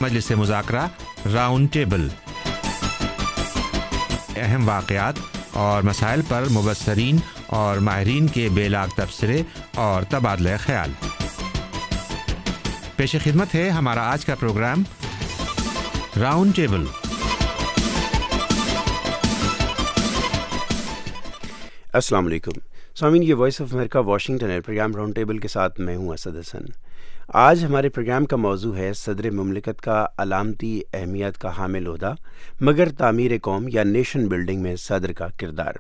मजलिस मुज़ाकरा round table, अहम वाक़यात और मसाइल पर मुबस्सरीन और माहिरीन के बेलाग तबसरे और तबादला ख्याल। पेश खिदमत है हमारा आज का प्रोग्राम राउंड टेबल। अस्सलाम वालेकुम सामीन, ये वॉइस ऑफ अमेरिका वाशिंगटन है। प्रोग्राम राउंड टेबल के साथ मैं हूँ असद हसन। आज हमारे प्रोग्राम का मौजू है सदर मुमलिकत का अलामती अहमियत का हामिल ओहदा मगर तामीर कौम या नेशन बिल्डिंग में सदर का किरदार।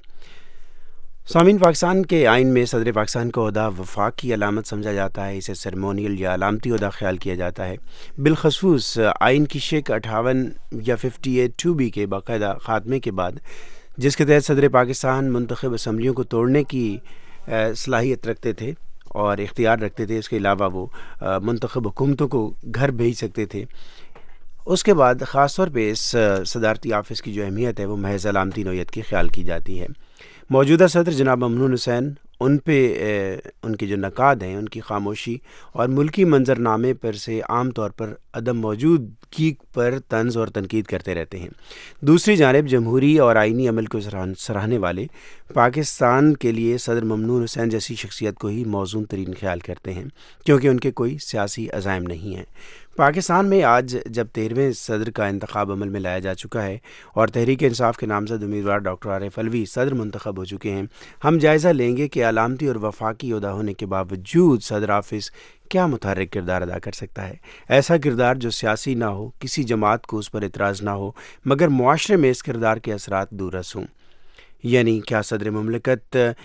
सामीन, पाकिस्तान के आइन में सदर पाकिस्तान का ओहदा वफाक की अलामत समझा जाता है। इसे सेरेमोनियल या अलामती ओहदा ख्याल किया जाता है। बिलखसूस आइन की शिक 58 या 58(2)B के बाकायदा ख़ात्मे के बाद, जिसके तहत सदर पाकिस्तान मुंतखब असम्बलियों को तोड़ने की सलाहियत रखते थे और इख्तियार रखते थे। इसके अलावा वो मुंतखब हुकूमतों को घर भेज सकते थे। उसके बाद ख़ास तौर पे इस सदारती ऑफिस की जो अहमियत है वो महज अलामती नौयत की ख्याल की जाती है। मौजूदा सदर जनाब ममनून हुसैन, उन पे उनके जो नकाद हैं, उनकी खामोशी और मुल्की मंजरनामे पर से आम तौर पर अदम मौजूदगी पर तंज और तनकीद करते रहते हैं। दूसरी जानिब जमहूरी और आइनी अमल को सराहने वाले पाकिस्तान के लिए सदर ममनून हुसैन जैसी शख्सियत को ही मौजून तरीन ख्याल करते हैं, क्योंकि उनके कोई सियासी अज़ाइम नहीं हैं। पाकिस्तान में आज जब 13वें सदर का इंतखाब अमल में लाया जा चुका है और तहरीक इंसाफ के नामजद उम्मीदवार डॉक्टर आरिफ अलवी सदर मुंतखब हो चुके हैं, हम जायज़ा लेंगे कि अलामती और वफाकी ओहदा होने के बावजूद सदर ऑफिस क्या मुतहर्रिक किरदार अदा कर सकता है। ऐसा किरदार जो सियासी ना हो, किसी जमात को उस पर एतराज़ ना हो, मगर मुआशरे में इस किरदार के असरात दूरस हों। यानी क्या सदर मुमलिकत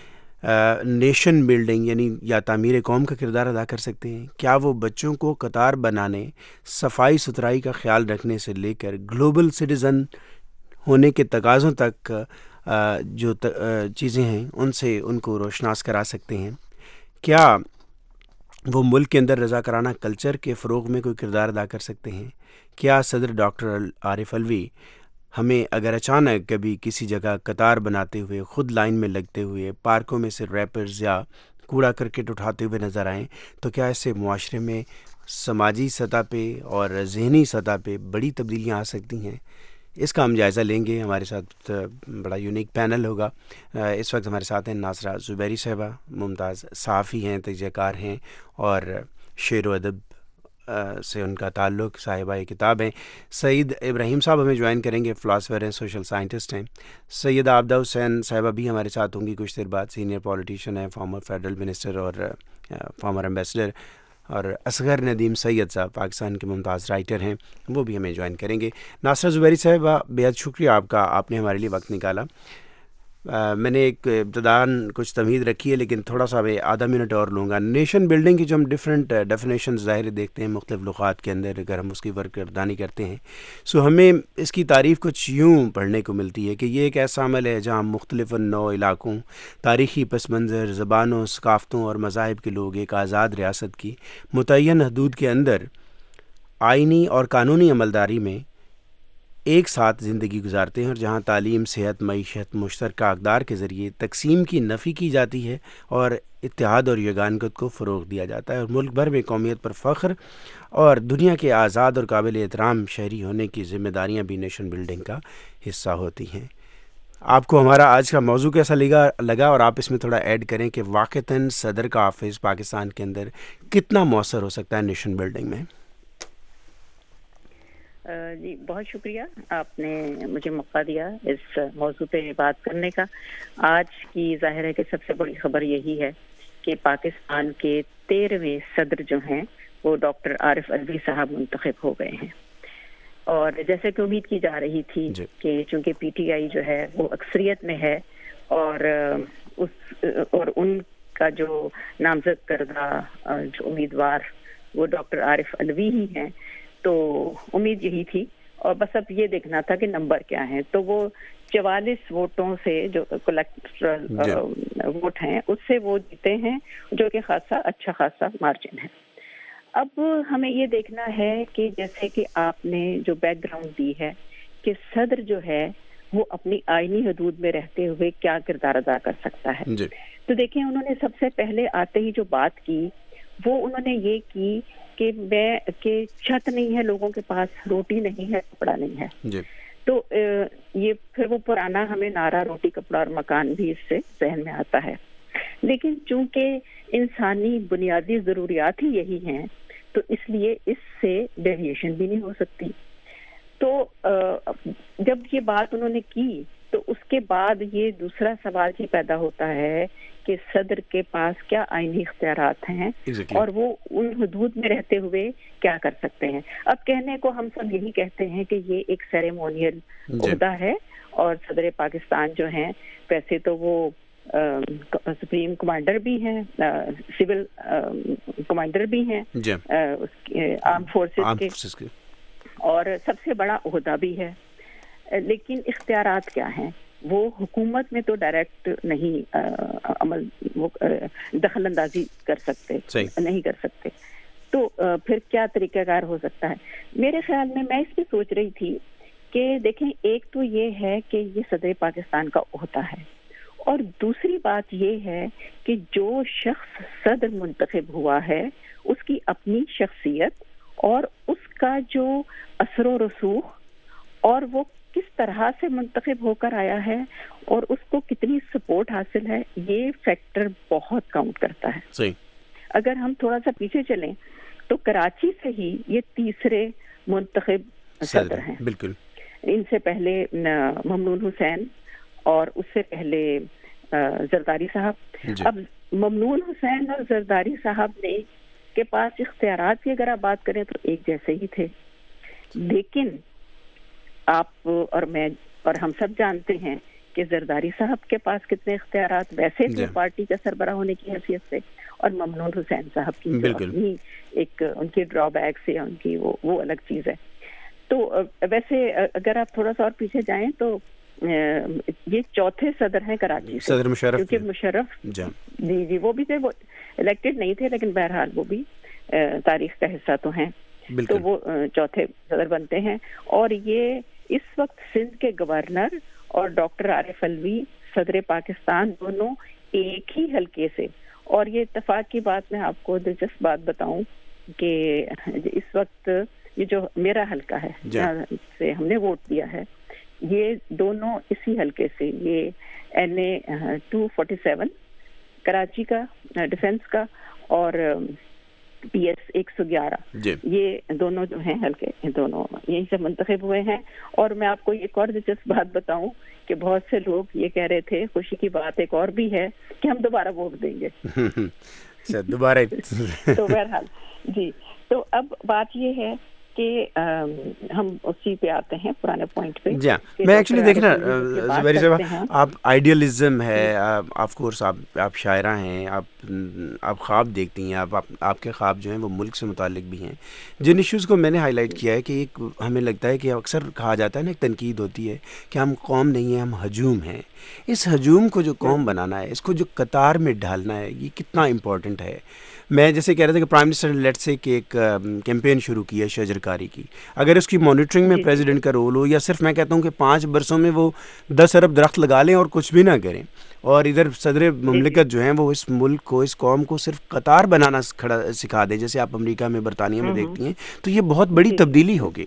नेशन बिल्डिंग यानी या तामीर कौम का किरदार अदा कर सकते हैं? क्या वो बच्चों को कतार बनाने, सफाई सुथराई का ख्याल रखने से लेकर ग्लोबल सिटीज़न होने के तकाज़ों तक जो चीज़ें हैं उनसे उनको रोशनास करा सकते हैं? क्या वो मुल्क के अंदर रज़ाकाराना कल्चर के फ़रोग़ में कोई किरदार अदा कर सकते हैं? क्या सदर डॉक्टर आरिफ अलवी हमें अगर अचानक कभी किसी जगह कतार बनाते हुए, ख़ुद लाइन में लगते हुए, पार्कों में से रैपर्स या कूड़ा करकट उठाते हुए नज़र आएँ, तो क्या इससे मुआशरे में समाजी सतह पे और ज़हनी सतह पे बड़ी तब्दीलियाँ आ सकती हैं? इसका हम जायज़ा लेंगे। हमारे साथ बड़ा यूनिक पैनल होगा। इस वक्त हमारे साथ हैं नासरा ज़ुबैरी साहिबा, मुमताज़ सहाफ़ी हैं, तजज़ियाकार हैं और शेर व अदब से उनका ताल्लुक़, साहिबा किताब हैं। सईद इब्राहिम साहब हमें ज्वाइन करेंगे, फ़िलासफ़र हैं, सोशल साइंटिस्ट हैं। सैयदा आबदा हुसैन साहिबा भी हमारे साथ होंगी कुछ देर बाद, सीनियर पॉलिटिशियन हैं, फॉर्मर फेडरल मिनिस्टर और फॉर्मर एम्बेसडर। और असगर नदीम सैयद साहब पाकिस्तान के मुमताज़ राइटर हैं, वो भी हमें ज्वाइन करेंगे। नासरा ज़ुबैरी साहिबा, बेहद शुक्रिया आपका, आपने हमारे लिए वक्त निकाला। मैंने एक इब्तदान कुछ तमहीद रखी है, लेकिन थोड़ा सा मैं आधा मिनट और लूँगा। नेशन बिल्डिंग की जो हम डिफरेंट डेफिनेशन ज़ाहिर देखते हैं मुख्तलिफ़ लुग़ात के अंदर, अगर हम उसकी वर्करदानी करते हैं, सो हमें इसकी तारीफ़ कुछ यूँ पढ़ने को मिलती है कि ये एक ऐसा अमल है जहाँ मुख्तलिफ़ नौ इलाक़ों, तारीख़ी पस मंज़र, ज़बानों, सकाफ़तों और मज़ाहिब के लोग एक आज़ाद रियासत की मुतय्यन हदूद के अंदर आइनी और कानूनी अमलदारी में एक साथ ज़िंदगी गुजारते हैं, और जहाँ तालीम, सेहत, मईशत, मुश्तरका अक़दार के ज़रिए तकसीम की नफ़ी की जाती है और इत्तेहाद और यगानगत को फ़रोग़ दिया जाता है, और मुल्क भर में कौमियत पर फ़ख्र और दुनिया के आज़ाद और काबिल एहतराम शहरी होने की ज़िम्मेदारियाँ भी नेशन बिल्डिंग का हिस्सा होती हैं। आपको हमारा आज का मौजू कैसा लगा और आप इसमें थोड़ा ऐड करें कि वाक़तन सदर का ऑफिस पाकिस्तान के अंदर कितना मौसर हो सकता है नेशन बिल्डिंग में? जी, बहुत शुक्रिया, आपने मुझे मौका दिया इस मौजू पे बात करने का। आज की ज़ाहिर है कि सबसे बड़ी खबर यही है कि पाकिस्तान के 13वें सदर जो हैं वो डॉक्टर आरिफ अलवी साहब मुंतखब हो गए हैं। और जैसे कि उम्मीद की जा रही थी कि चूँकि PTI जो है वो अक्सरियत में है और उनका जो नामजद करदा जो उम्मीदवार वो डॉक्टर आरिफ अलवी ही हैं, तो उम्मीद यही थी और बस अब ये देखना था कि नंबर क्या है। तो वो 44 वोटों से जो कलेक्टरल वोट हैं उससे वो जीते हैं, जो कि अच्छा खासा मार्जिन है। अब हमें ये देखना है कि जैसे कि आपने जो बैकग्राउंड दी है कि सदर जो है वो अपनी आईनी हदूद में रहते हुए क्या किरदार अदा कर सकता है। तो देखें, उन्होंने सबसे पहले आते ही जो बात की وہ انہوں نے یہ کی کہ چھت نہیں ہے لوگوں کے پاس, روٹی نہیں ہے, کپڑا نہیں ہے جی. تو یہ پھر وہ پرانا ہمیں نعرہ روٹی کپڑا اور مکان بھی اس سے ذہن میں آتا ہے. لیکن چونکہ انسانی بنیادی ضروریات ہی یہی ہیں تو اس لیے اس سے ڈیویشن بھی نہیں ہو سکتی. تو جب یہ بات انہوں نے کی تو اس کے بعد یہ دوسرا سوال یہ پیدا ہوتا ہے کہ صدر کے پاس کیا آئینی اختیارات ہیں اور وہ ان حدود میں رہتے ہوئے کیا کر سکتے ہیں. اب کہنے کو ہم سب یہی کہتے ہیں کہ یہ ایک سیریمونیل عہدہ ہے اور صدر پاکستان جو ہیں ویسے تو وہ سپریم کمانڈر بھی ہیں, سول کمانڈر بھی ہیں آرم فورسز کے, اور سب سے بڑا عہدہ بھی ہے. لیکن اختیارات کیا ہیں؟ وہ حکومت میں تو ڈائریکٹ نہیں عمل دخل اندازی کر سکتے, نہیں کر سکتے. تو پھر کیا طریقہ کار ہو سکتا ہے؟ میرے خیال میں اس پہ سوچ رہی تھی کہ دیکھیں, ایک تو یہ ہے کہ یہ صدر پاکستان کا عہدہ ہے, اور دوسری بات یہ ہے کہ جو شخص صدر منتخب ہوا ہے اس کی اپنی شخصیت اور اس کا جو اثر و رسوخ اور وہ کس طرح سے منتخب ہو کر آیا ہے اور اس کو کتنی سپورٹ حاصل ہے, یہ فیکٹر بہت کاؤنٹ کرتا ہے. صحیح. اگر ہم تھوڑا سا پیچھے چلیں تو کراچی سے ہی یہ تیسرے منتخب صدر ہیں. بالکل. ان سے پہلے ممنون حسین اور اس سے پہلے زرداری صاحب. اب ممنون حسین اور زرداری صاحب نے کے پاس اختیارات کی اگر آپ بات کریں تو ایک جیسے ہی تھے, لیکن آپ اور میں اور ہم سب جانتے ہیں کہ زرداری صاحب کے پاس کتنے اختیارات ویسے تھے پارٹی کا سربراہ ہونے کی حیثیت سے, اور ممنون حسین صاحب کی اپنی ایک ان کی ڈرا بیک سے ان کی وہ الگ چیز ہے. تو ویسے اگر آپ تھوڑا سا اور پیچھے جائیں تو یہ چوتھے صدر ہیں کراچی سے, صدر مشرف, کیونکہ مشرف جی وہ بھی تھے, وہ الیکٹڈ نہیں تھے لیکن بہرحال وہ بھی تاریخ کا حصہ تو ہیں. تو وہ چوتھے صدر بنتے ہیں. اور یہ اس وقت سندھ کے گورنر اور ڈاکٹر عارف الوی صدر پاکستان دونوں ایک ہی حلقے سے. اور یہ اتفاق کی بات, میں آپ کو دلچسپ بات بتاؤں کہ اس وقت یہ جو میرا حلقہ ہے جہاں سے ہم نے ووٹ دیا ہے, یہ دونوں اسی حلقے سے, یہ NA 247 کراچی کا ڈیفنس کا اور PS 111, یہ دونوں جو ہیں حلقے دونوں یہیں سے منتخب ہوئے ہیں. اور میں آپ کو ایک اور دلچسپ بات بتاؤں کہ بہت سے لوگ یہ کہہ رہے تھے, خوشی کی بات ایک اور بھی ہے کہ ہم دوبارہ ووٹ دیں گے دوبارہ. تو بہرحال جی, تو اب بات یہ ہے کہ ہم اسی پہ آتے ہیں پرانے پوائنٹ پہ. جی میں ایکچولی دیکھنا زبیر صاحب, آپ آئیڈیلزم ہے, آف کورس آپ شاعرہ ہیں, آپ خواب دیکھتی ہیں, آپ کے خواب جو ہیں وہ ملک سے متعلق بھی ہیں. جن ایشوز کو میں نے ہائی لائٹ کیا ہے کہ ایک ہمیں لگتا ہے کہ اکثر کہا جاتا ہے نا, ایک تنقید ہوتی ہے کہ ہم قوم نہیں ہیں, ہم ہجوم ہیں. اس ہجوم کو جو قوم بنانا ہے, اس کو جو قطار میں ڈھالنا ہے, یہ کتنا امپورٹنٹ ہے. میں جیسے کہہ رہا تھا کہ پرائم منسٹر لیٹ سے کہ ایک کیمپین شروع کی ہے شجرکاری کی, اگر اس کی مانیٹرنگ میں پریزیڈنٹ کا رول ہو, یا صرف میں کہتا ہوں کہ 5 برسوں میں وہ 10 ارب درخت لگا لیں اور کچھ بھی نہ کریں, اور ادھر صدر مملکت جو ہیں وہ اس ملک کو, اس قوم کو صرف قطار بنانا سکھا دیں, جیسے آپ امریکہ میں برطانیہ میں دیکھتی ہیں, تو یہ بہت بڑی تبدیلی ہوگی.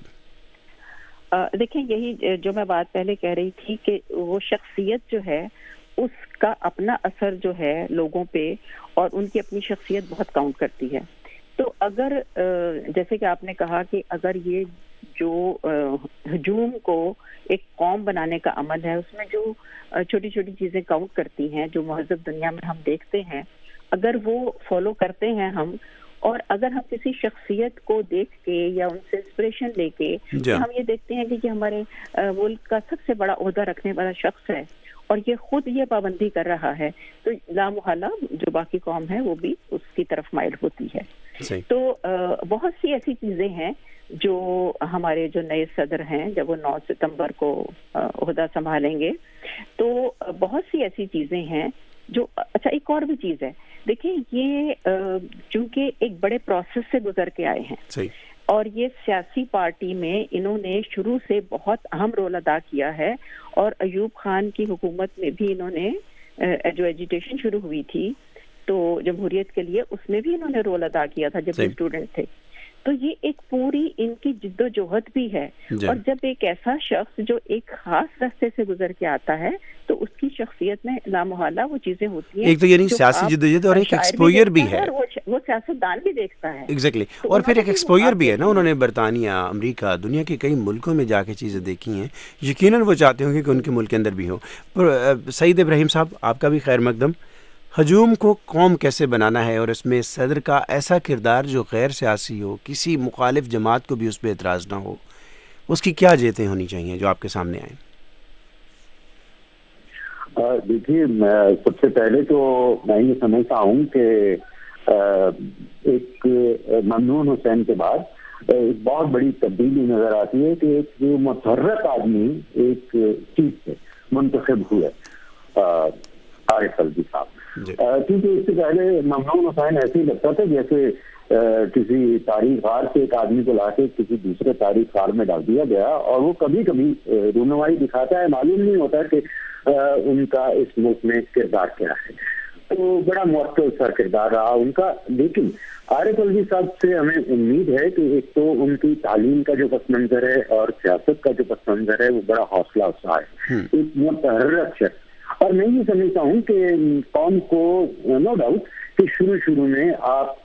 دیکھیں, یہی جو میں بات پہلے کہہ رہی تھی کہ وہ شخصیت جو ہے اس کا اپنا اثر جو ہے لوگوں پہ, اور ان کی اپنی شخصیت بہت کاؤنٹ کرتی ہے. تو اگر جیسے کہ آپ نے کہا کہ اگر یہ جو ہجوم کو ایک قوم بنانے کا عمل ہے, اس میں جو چھوٹی چھوٹی چیزیں کاؤنٹ کرتی ہیں جو مہذب دنیا میں ہم دیکھتے ہیں, اگر وہ فالو کرتے ہیں ہم, اور اگر ہم کسی شخصیت کو دیکھ کے یا ان سے انسپریشن لے کے ہم یہ دیکھتے ہیں کہ یہ ہمارے ملک کا سب سے بڑا عہدہ رکھنے والا شخص ہے اور یہ خود یہ پابندی کر رہا ہے, تو لامحالہ جو باقی قوم ہے وہ بھی اس کی طرف مائل ہوتی ہے. تو بہت سی ایسی چیزیں ہیں جو ہمارے جو نئے صدر ہیں جب وہ 9 ستمبر کو عہدہ سنبھالیں گے, تو بہت سی ایسی چیزیں ہیں جو, اچھا ایک اور بھی چیز ہے, دیکھیں یہ چونکہ ایک بڑے پروسیس سے گزر کے آئے ہیں, اور یہ سیاسی پارٹی میں انہوں نے شروع سے بہت اہم رول ادا کیا ہے, اور ایوب خان کی حکومت میں بھی انہوں نے جو ایجیٹیشن شروع ہوئی تھی تو جمہوریت کے لیے اس میں بھی انہوں نے رول ادا کیا تھا جب اسٹوڈنٹ تھے. تو یہ ایک پوری ان کی جد و جہد بھی ہے. اور جب ایک ایسا شخص جو ایک خاص راستے سے گزر کے آتا ہے تو اس کی شخصیت میں لامحالہ وہ چیزیں ہوتی ہیں, ایک تو یعنی سیاسی جدوجہد اور ایک ایکسپوئر بھی ہے, وہ سیاستدان بھی دیکھتا ہے. ایگزیکٹلی. اور پھر ایک ایکسپوئر بھی ہے نا, انہوں نے برطانیہ, امریکہ, دنیا کے کئی ملکوں میں جا کے چیزیں دیکھی ہیں, یقیناً وہ چاہتے ہوں گے کہ ان کے ملک کے اندر بھی ہو. سعید ابراہیم صاحب, آپ کا بھی خیر مقدم. ہجوم کو قوم کیسے بنانا ہے اور اس میں صدر کا ایسا کردار جو غیر سیاسی ہو, کسی مخالف جماعت کو بھی اس پہ اعتراض نہ ہو, اس کی کیا جہتیں ہونی چاہیے جو آپ کے سامنے آئیں؟ دیکھیے, سب سے پہلے تو میں یہ سمجھتا ہوں کہ ایک ممنون حسین کے بعد ایک بہت بڑی تبدیلی نظر آتی ہے کہ ایک متحرک آدمی ایک سیٹ سے منتخب ہوئے, عارف الوی صاحب. کیونکہ اس سے پہلے ممنون حسین ایسے ہی لگتا تھا جیسے کسی تاریخ کار سے ایک آدمی کو لا کے کسی دوسرے تاریخ کار میں ڈال دیا گیا, اور وہ کبھی کبھی رونمائی دکھاتا ہے, معلوم نہیں ہوتا کہ ان کا اس ملک میں کردار کیا ہے. تو بڑا معطل سا کردار رہا ان کا. لیکن عارف الوی صاحب سے ہمیں امید ہے کہ ایک تو ان کی تعلیم کا جو پس منظر ہے اور سیاست کا جو پس منظر ہے وہ بڑا حوصلہ افزا ہے, ایک متحرک شخص. اور میں یہ سمجھتا ہوں کہ قوم کو نو ڈاؤٹ کہ شروع میں آپ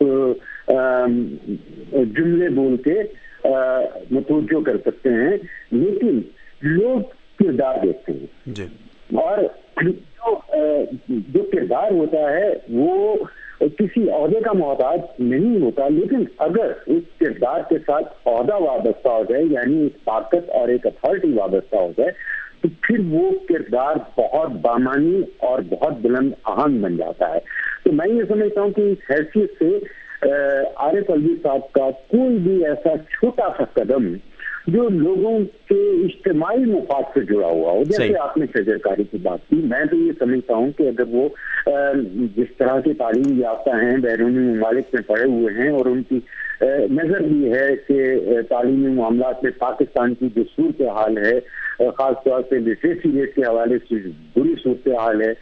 جملے بول کے متوجہ کر سکتے ہیں, لیکن لوگ کردار دیکھتے ہیں, اور جو کردار ہوتا ہے وہ کسی عہدے کا محتاج نہیں ہوتا. لیکن اگر اس کردار کے ساتھ عہدہ وابستہ ہو جائے, یعنی ایک طاقت اور ایک اتھارٹی وابستہ ہو جائے, تو پھر وہ کردار بہت بامانی اور بہت بلند آہنگ بن جاتا ہے. تو میں یہ سمجھتا ہوں کہ اس حیثیت سے عارف الوی صاحب کا کوئی بھی ایسا چھوٹا سا قدم جو لوگوں کے اجتماعی مفاد سے جڑا ہوا ہو, جیسے آپ نے شجرکاری کی بات کی, میں تو یہ سمجھتا ہوں کہ اگر وہ جس طرح کی تعلیم یافتہ ہیں, بیرونی ممالک میں پڑھے ہوئے ہیں, اور ان کی نظر بھی ہے کہ تعلیمی معاملات میں پاکستان کی جو صورتحال ہے, خاص طور سے لٹریسی ریٹ کے حوالے سے بری صورتحال ہے,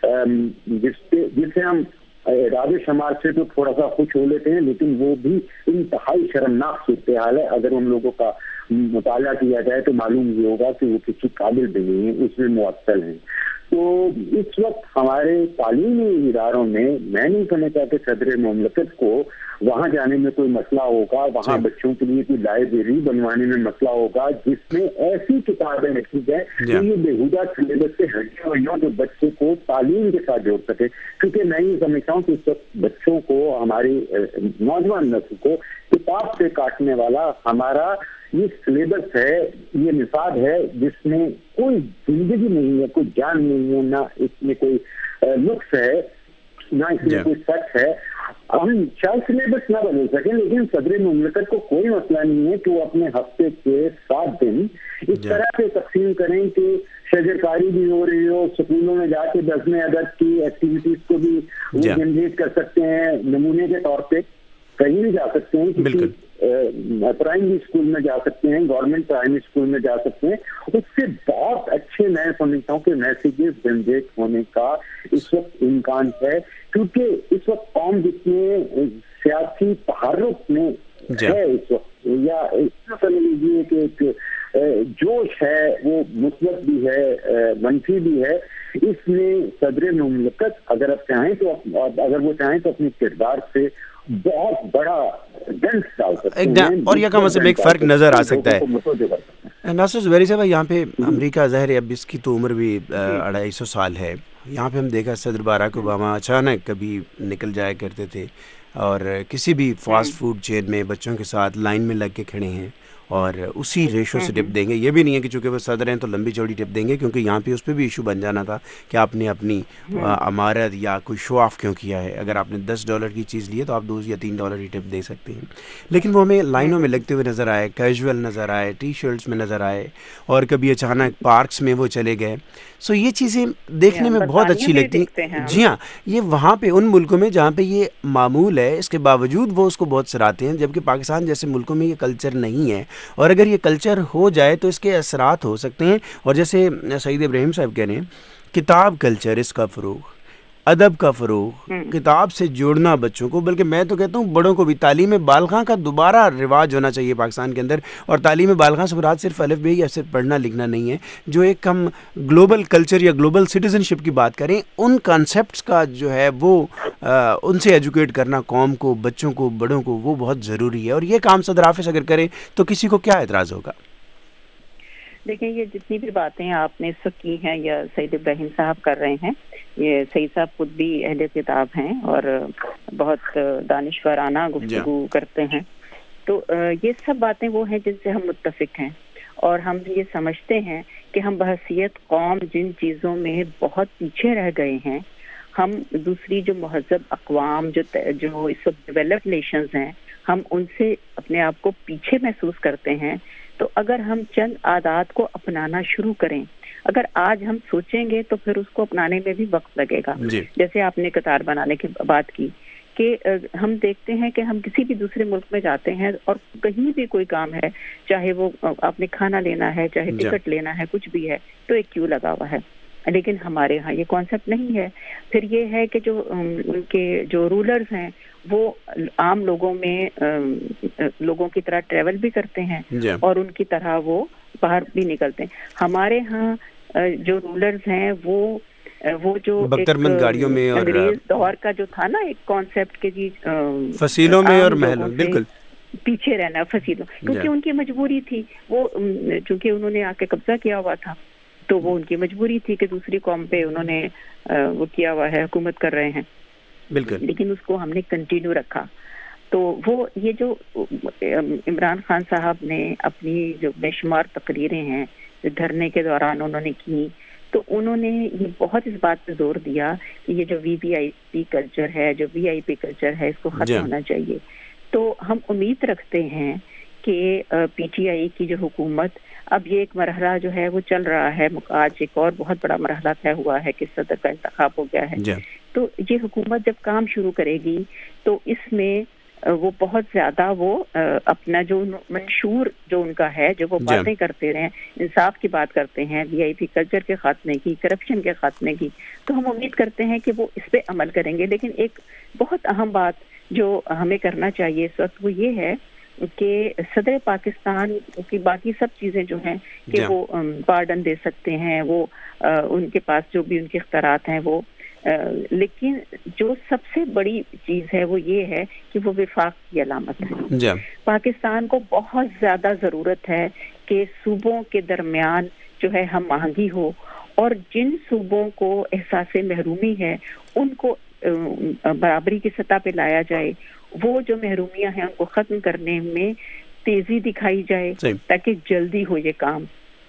جس سے ہم ارادے شمار سے تو تھوڑا سا خوش ہو لیتے ہیں, لیکن وہ بھی انتہائی شرمناک صورتحال ہے. اگر ان لوگوں کا مطالعہ کیا جائے تو معلوم یہ ہوگا کہ وہ کسی قابل بھی نہیں ہیں, اس میں معطل ہیں. تو اس وقت ہمارے تعلیمی اداروں میں میں نہیں سمجھتا کہ صدر مملکت کو وہاں جانے میں کوئی مسئلہ ہوگا, وہاں بچوں کے لیے کوئی لائبریری بنوانے میں مسئلہ ہوگا جس میں ایسی کتابیں رکھی جائیں کہ یہ بےہودہ سلیبس سے ہٹے ہوئی ہوں جو بچے کو تعلیم کے ساتھ جوڑ سکے. کیونکہ میں یہ سمجھتا ہوں کہ اس وقت بچوں کو, ہماری نوجوان نسل کو کتاب سے کاٹنے والا ہمارا یہ سلیبس ہے, یہ نصاب ہے جس میں کوئی زندگی نہیں ہے, کوئی جان نہیں ہے, نہ اس میں کوئی نقص ہے, نہ اس میں کوئی سچ ہے. ہم شاید سلیبس نہ بدل سکیں, لیکن صدر مملکت کو کوئی مسئلہ نہیں ہے کہ وہ اپنے ہفتے کے 7 دن اس طرح سے تقسیم کریں کہ شجرکاری بھی ہو رہی ہو, اسکولوں میں جا کے 10ویں عدد کی ایکٹیویٹیز کو بھی وہ جنریٹ کر سکتے ہیں, نمونے کے طور پہ کہیں بھی جا سکتے ہیں, کسی پرائمری اسکول میں جا سکتے ہیں, گورنمنٹ پرائمری اسکول میں جا سکتے ہیں. اس سے بہت اچھے میں سمجھتا ہوں کہ میسیجز جنریٹ ہونے کا اس وقت امکان ہے, کیونکہ اس وقت قوم جتنے سیاسی تحرک میں ہے اس وقت, یا سمجھ لیجیے کہ ایک جوش ہے, وہ مثبت بھی ہے, منفی بھی ہے. اس میں صدر مملکت اگر آپ چاہیں تو, اگر وہ چاہیں تو اپنے کردار سے بہت بڑا ڈنس ڈال سکتے ہیں, اور یہ کا مطلب ایک فرق نظر آ سکتا ہے. ناصر زبیری صاحب, یہاں پہ امریکہ ظاہر ہے اب اس کی تو عمر بھی 250 سال ہے. یہاں پہ ہم دیکھا صدر باراک اوباما اچانک کبھی نکل جایا کرتے تھے, اور کسی بھی فاسٹ فوڈ چین میں بچوں کے ساتھ لائن میں لگ کے کھڑے ہیں, اور اسی ریشو سے ٹپ دیں گے. یہ بھی نہیں ہے کہ چونکہ وہ صدر ہیں تو لمبی چوڑی ٹپ دیں گے, کیونکہ یہاں پہ اس پہ بھی ایشو بن جانا تھا کہ آپ نے اپنی امارت یا کوئی شو آف کیوں کیا ہے. اگر آپ نے $10 کی چیز لی ہے تو آپ $2 یا $3 کی ٹپ دے سکتے ہیں. لیکن وہ ہمیں لائنوں میں لگتے ہوئے نظر آئے, کیجول نظر آئے, ٹی شرٹس میں نظر آئے, اور کبھی اچانک پارکس میں وہ چلے گئے. سو یہ چیزیں دیکھنے میں بہت اچھی لگتی ہیں. جی ہاں, یہ وہاں پہ ان ملکوں میں جہاں پہ یہ معمول ہے, اس کے باوجود وہ اس کو بہت سراہتے ہیں, جبکہ پاکستان جیسے ملکوں میں یہ کلچر نہیں ہے. اور اگر یہ کلچر ہو جائے تو اس کے اثرات ہو سکتے ہیں. اور جیسے سعید ابراہیم صاحب کہہ رہے ہیں, کتاب کلچر, اس کا فروغ, ادب کا فروغ، کتاب سے جوڑنا بچوں کو، بلکہ میں تو کہتا ہوں بڑوں کو بھی، تعلیم بالغاں کا دوبارہ رواج ہونا چاہیے پاکستان کے اندر. اور تعلیم بالغاں سے مراد صرف الف بے یا صرف پڑھنا لکھنا نہیں ہے. جو ایک ہم گلوبل کلچر یا گلوبل سٹیزن شپ کی بات کریں، ان کانسیپٹس کا جو ہے وہ ان سے ایجوکیٹ کرنا قوم کو، بچوں کو، بڑوں کو، وہ بہت ضروری ہے. اور یہ کام صدر حافظ اگر کریں تو کسی کو کیا اعتراض ہوگا؟ دیکھیں، یہ جتنی بھی باتیں آپ نے اس وقت کی ہیں یا سعید ابراہیم صاحب کر رہے ہیں، یہ سعید صاحب خود بھی اہل کتاب ہیں اور بہت دانشورانہ گفتگو کرتے ہیں، تو یہ سب باتیں وہ ہیں جن سے ہم متفق ہیں. اور ہم یہ سمجھتے ہیں کہ ہم بحیثیت قوم جن چیزوں میں بہت پیچھے رہ گئے ہیں، ہم دوسری جو مہذب اقوام جو اس وقت ڈیولپڈ نیشنز ہیں، ہم ان سے اپنے آپ کو پیچھے محسوس کرتے ہیں. تو اگر ہم چند عادات کو اپنانا شروع کریں، اگر آج ہم سوچیں گے تو پھر اس کو اپنانے میں بھی وقت لگے گا. جیسے آپ نے قطار بنانے کی بات کی کہ ہم دیکھتے ہیں کہ ہم کسی بھی دوسرے ملک میں جاتے ہیں اور کہیں بھی کوئی کام ہے، چاہے وہ آپ نے کھانا لینا ہے، چاہے ٹکٹ لینا ہے، کچھ بھی ہے، تو ایک کیو لگا ہوا ہے. لیکن ہمارے ہاں یہ کانسیپٹ نہیں ہے. پھر یہ ہے کہ جو ان کے جو رولرز ہیں وہ عام لوگوں کی طرح ٹریول بھی کرتے ہیں اور ان کی طرح وہ باہر بھی نکلتے ہیں. ہمارے ہاں جو رولرز ہیں وہ جو بخترمند گاڑیوں میں اور انگریز دور کا جو تھا نا ایک کانسیپٹ کے جی فصیلوں میں اور محلوں، بالکل پیچھے رہنا فصیلوں، کیونکہ ان کی مجبوری تھی. وہ چونکہ انہوں نے آ کے قبضہ کیا ہوا تھا تو وہ ان کی مجبوری تھی کہ دوسری قوم پہ انہوں نے وہ کیا ہوا ہے، حکومت کر رہے ہیں. بالکل. لیکن اس کو ہم نے کنٹینیو رکھا. تو وہ یہ جو عمران خان صاحب نے اپنی جو بے شمار تقریریں ہیں جو دھرنے کے دوران انہوں نے کی، تو انہوں نے یہ بہت اس بات پہ زور دیا کہ یہ جو وی آئی پی کلچر ہے، جو وی آئی پی کلچر ہے، اس کو ختم ہونا چاہیے. تو ہم امید رکھتے ہیں کہ پی ٹی آئی کی جو حکومت، اب یہ ایک مرحلہ جو ہے وہ چل رہا ہے، آج ایک اور بہت بڑا مرحلہ طے ہوا ہے کہ صدر کا انتخاب ہو گیا ہے. تو یہ حکومت جب کام شروع کرے گی تو اس میں وہ بہت زیادہ وہ اپنا جو منشور جو ان کا ہے، جو وہ باتیں کرتے رہے، انصاف کی بات کرتے ہیں، وی آئی پی کلچر کے خاتمے کی، کرپشن کے خاتمے کی، تو ہم امید کرتے ہیں کہ وہ اس پہ عمل کریں گے. لیکن ایک بہت اہم بات جو ہمیں کرنا چاہیے اس وقت وہ یہ ہے کہ صدر پاکستان کی باقی سب چیزیں جو ہیں کہ وہ پارڈن دے سکتے ہیں، وہ ان کے پاس جو بھی ان کے اختیارات ہیں وہ، لیکن جو سب سے بڑی چیز ہے وہ یہ ہے کہ وہ وفاق کی علامت ہے. پاکستان کو بہت زیادہ ضرورت ہے کہ صوبوں کے درمیان جو ہے ہم آہنگی ہو، اور جن صوبوں کو احساس محرومی ہے ان کو برابری کی سطح پہ لایا جائے. وہ جو محرومیاں ہیں ان کو ختم کرنے میں تیزی دکھائی جائے تاکہ جلدی ہو یہ کام.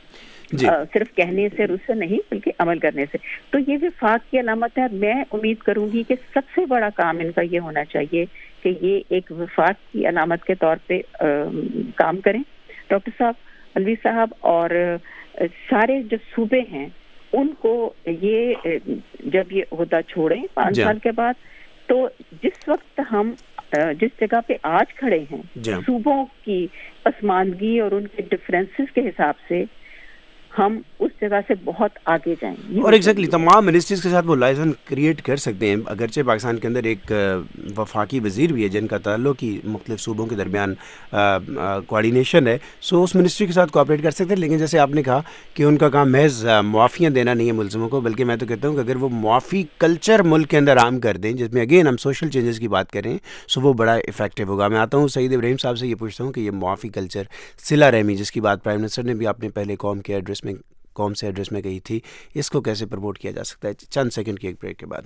صرف کہنے سے رس سے نہیں بلکہ عمل کرنے سے. تو یہ وفاق کی علامت ہے. میں امید کروں گی کہ سب سے بڑا کام ان کا یہ ہونا چاہیے کہ یہ ایک وفاق کی علامت کے طور پہ کام کریں ڈاکٹر صاحب، الوی صاحب، اور سارے جو صوبے ہیں ان کو یہ جب یہ عہدہ چھوڑیں 5 سال کے بعد، تو جس وقت ہم جس جگہ پہ آج کھڑے ہیں صوبوں کی پسماندگی اور ان کے ڈفرینسز کے حساب سے ہم اس جگہ سے بہت آگے جائیں. اور ایگزیکٹلی تمام منسٹریز کے ساتھ وہ لائزن کریٹ کر سکتے ہیں. اگرچہ پاکستان کے اندر ایک وفاقی وزیر بھی ہے جن کا تعلق ہی مختلف صوبوں کے درمیان کوآرڈینیشن ہے، سو اس منسٹری کے ساتھ کوآپریٹ کر سکتے ہیں. لیکن جیسے آپ نے کہا کہ ان کا کام محض معافیاں دینا نہیں ہے ملزموں کو، بلکہ میں تو کہتا ہوں کہ اگر وہ معافی کلچر ملک کے اندر عام کر دیں، جس میں اگین ہم سوشل چینجز کی بات کریں، سو وہ بڑا افیکٹو ہوگا. میں آتا ہوں سعید ابراہیم صاحب سے یہ پوچھتا ہوں کہ یہ معافی کلچر، صلہ رحمی جس کی بات پرائم منسٹر نے بھی اپنے پہلے قوم سے ایڈریس میں کہی تھی، اس کو کیسے پروموٹ کیا جا سکتا ہے؟ چند سیکنڈ کی ایک بریک کے بعد.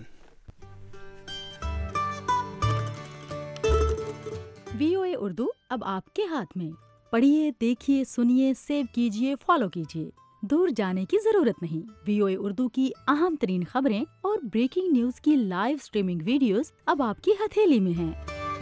VOA اردو اب آپ کے ہاتھ میں. پڑھیے، دیکھیے، سنیے، سیو کیجیے، فالو کیجیے. دور جانے کی ضرورت نہیں. VOA اردو کی اہم ترین خبریں اور بریکنگ نیوز کی لائیو سٹریمنگ ویڈیوز اب آپ کی ہتھیلی میں ہیں.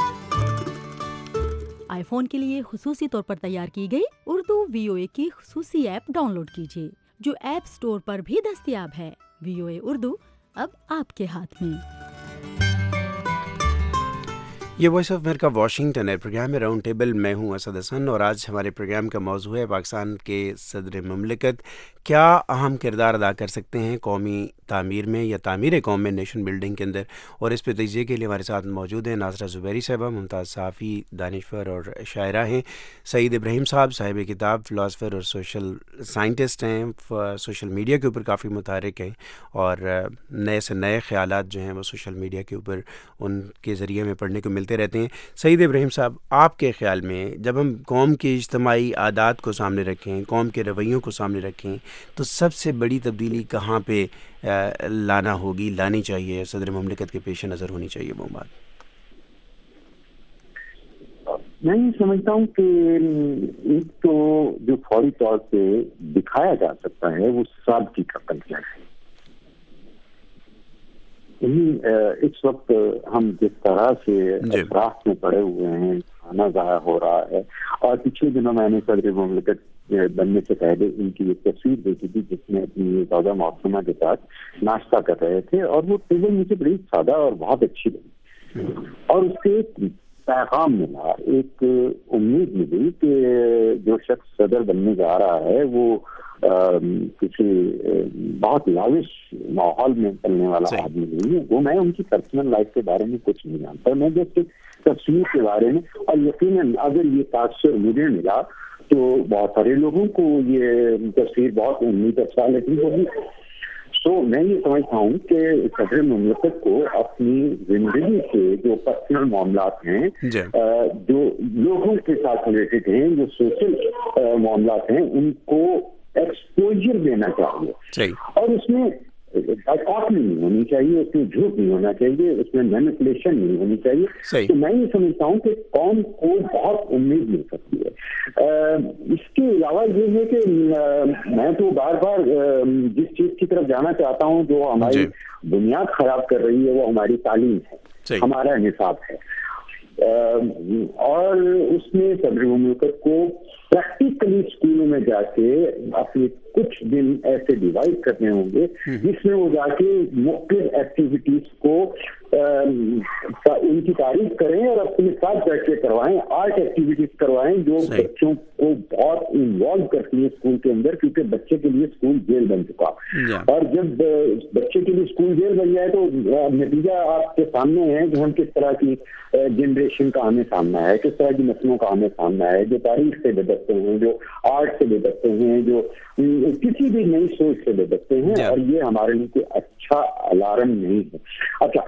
آئی فون کے لیے خصوصی طور پر تیار کی گئی اردو VOA کی خصوصی ایپ ڈاؤن لوڈ کیجیے، جو ایپ سٹور پر بھی دستیاب ہے. VOA اردو اب آپ کے ہاتھ میں. یہ وائس آف امریکہ واشنگٹن ہے، پروگرام میں راؤنڈ ٹیبل، میں ہوں اسد حسن، اور آج ہمارے پروگرام کا موضوع ہے پاکستان کے صدر مملکت کیا اہم کردار ادا کر سکتے ہیں قومی تعمیر میں یا تعمیر قوم میں، نیشن بلڈنگ کے اندر. اور اس پہ تجزیے کے لیے ہمارے ساتھ موجود ہیں ناظرہ زبیری صاحبہ، ممتاز صحافی، دانشور اور شاعرہ ہیں، سعید ابراہیم صاحب صاحب کتاب، فلاسفر اور سوشل سائنٹسٹ ہیں، سوشل میڈیا کے اوپر کافی متحرک ہیں اور نئے سے نئے خیالات جو ہیں وہ سوشل میڈیا کے اوپر ان کے ذریعے میں پڑھنے کو ملتے رہتے ہیں. سعید ابراہیم صاحب، آپ کے خیال میں جب ہم قوم کی اجتماعی عادات کو سامنے رکھیں، قوم کے رویوں کو سامنے رکھیں، تو سب سے بڑی تبدیلی کہاں پہ لانی چاہیے، صدر مملکت کے پیش نظر ہونی چاہیے وہ بات؟ میں یہ سمجھتا ہوں کہ ایک تو جو فوری طور پہ دکھایا جا سکتا ہے وہ سادگی کا کلچر ہے. اس وقت ہم جس طرح سے افراط میں پڑے ہوئے ہیں، کھانا ضائع ہو رہا ہے، اور پچھلے دنوں میں نے صدر مملکت بننے سے پہلے ان کی ایک تصویر دیکھی تھی جس میں اپنی سادہ معصومہ کے ساتھ ناشتہ کر رہے تھے، اور وہ ٹیبل مجھے بڑی سادہ اور بہت اچھی لگی، اور اس سے ایک پیغام ملا، ایک امید ملی کہ جو شخص صدر بننے جا رہا ہے وہ کسی بہت لاوش ماحول میں چلنے والا آدمی نہیں ہے. وہ میں ان کی پرسنل لائف کے بارے میں کچھ نہیں جانتا، میں جیسے تصویر کے بارے میں، اور یقیناً اگر یہ تاثر مجھے ملا تو بہت سارے لوگوں کو یہ تصویر بہت امید افزا لگی ہوگی. تو میں یہ سمجھتا ہوں کہ صدر مملکت کو اپنی زندگی کے جو پرسنل معاملات ہیں، جو لوگوں کے ساتھ ریلیٹڈ ہیں، جو سوشل معاملات ہیں، ان کو ایکسپوجر دینا چاہیے، اور اس میں ڈائکاٹمی نہیں ہونی چاہیے، اس میں جھوٹ نہیں ہونا چاہیے، اس میں مینیپولیشن نہیں ہونی چاہیے. تو میں یہ سمجھتا ہوں کہ قوم کو بہت امید مل سکتی ہے. اس کے علاوہ یہ ہے کہ میں تو بار بار جس چیز کی طرف جانا چاہتا ہوں جو ہماری بنیاد خراب کر رہی ہے وہ ہماری تعلیم ہے، ہمارا نصاب ہے، اور اس میں صدر مملکت کو پریکٹیکلی اسکولوں میں جا کے اپنے کچھ دن ایسے ڈیوائڈ کرنے ہوں گے جس میں وہ جا کے مختلف ایکٹیویٹیز کو ان کی تعریف کریں اور اپنے ساتھ بیٹھ کے کروائیں، آرٹ ایکٹیویٹیز کروائیں جو بچوں کو بہت انوالو کرتی ہیں اسکول کے اندر، کیونکہ بچے کے لیے اسکول جیل بن چکا. اور جب بچے کے لیے اسکول جیل بن جائے تو نتیجہ آپ کے سامنے ہے کہ ہم کس طرح کی جنریشن کا ہمیں سامنا ہے، کس طرح کی نسلوں کا ہمیں سامنا ہے، جو تاریخ سے بھٹکتے ہیں، جو آرٹ سے بھٹکتے ہیں، جو کسی بھی نئی سوچ سے بھٹکتے ہیں، اور یہ ہمارے لیے کوئی اچھا الارم نہیں ہے. اچھا،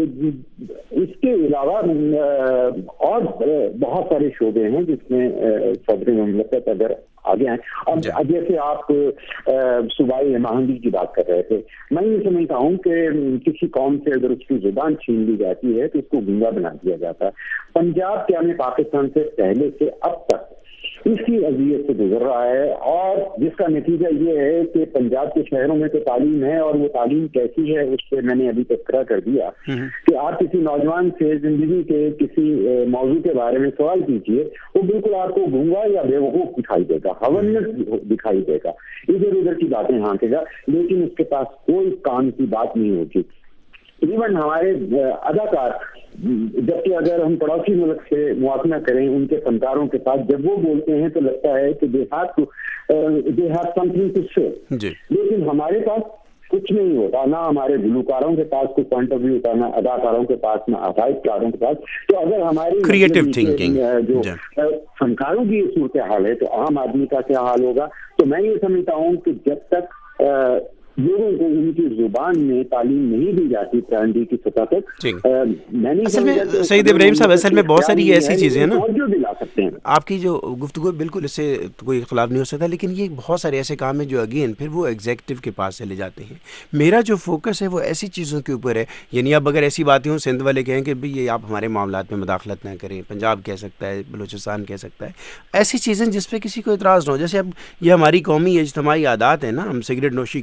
اس کے علاوہ اور بہت سارے شعبے ہیں جس میں صدر مملکت اگر آگے آئیں. اب جیسے آپ صوبائی ہماہنگی کی بات کر رہے تھے، میں یہ سمجھتا ہوں کہ کسی قوم سے اگر اس کی زبان چھین لی جاتی ہے تو اس کو گنگا بنا دیا جاتا ہے. پنجاب کیا میں پاکستان سے پہلے سے اب تک اسی اذیت سے گزر رہا ہے، اور جس کا نتیجہ یہ ہے کہ پنجاب کے شہروں میں تو تعلیم ہے، اور وہ تعلیم کیسی ہے اس پہ میں نے ابھی تذکرہ کر دیا کہ آپ کسی نوجوان سے زندگی کے کسی موضوع کے بارے میں سوال کیجیے، وہ بالکل آپ کو گونگا یا بے وقوف دکھائی دے گا، ہونس دکھائی دے گا، ادھر ادھر کی باتیں ہانکے گا، لیکن اس کے پاس کوئی کام کی بات نہیں ہوتی. ایون ہمارے اداکار، جبکہ اگر ہم پڑوسی ملک سے موازنہ کریں ان کے فنکاروں کے ساتھ، جب وہ بولتے ہیں تو لگتا ہے کہ they have something to say, لیکن ہمارے پاس کچھ نہیں ہوتا، نہ ہمارے گلوکاروں کے پاس کوئی پوائنٹ آف ویو ہوتا، نہ اداکاروں کے پاس، نہ عقائد کاروں کے پاس. تو اگر ہماری کریٹو تھنکنگ جو فنکاروں کی صورتحال ہے تو عام آدمی کا کیا حال ہوگا. تو میں یہ سمجھتا ہوں کہ جب تک لوگوں کو ان کی زبان میں تعلیم نہیں دی جاتی پرائمری کی سطح تک، میں نہیں اصل میں سعید ابراہیم صاحب اصل میں بہت ساری ایسی چیزیں ہیں نا دلا سکتے ہیں. آپ کی جو گفتگو بالکل اس سے کوئی اختلاف نہیں ہو سکتا، لیکن یہ بہت سارے ایسے کام ہیں جو اگین پھر وہ ایگزیکٹو کے پاس چلے جاتے ہیں. میرا جو فوکس ہے وہ ایسی چیزوں کے اوپر ہے، یعنی اب اگر ایسی باتیں ہوں، سندھ والے کہیں کہ بھئی یہ آپ ہمارے معاملات میں مداخلت نہ کریں، پنجاب کہہ سکتا ہے، بلوچستان کہہ سکتا ہے، ایسی چیزیں جس پہ کسی کو اعتراض نہ ہو. جیسے اب یہ ہماری قومی اجتماعی عادات ہیں نا، ہم سگریٹ نوشی کرتے ہیں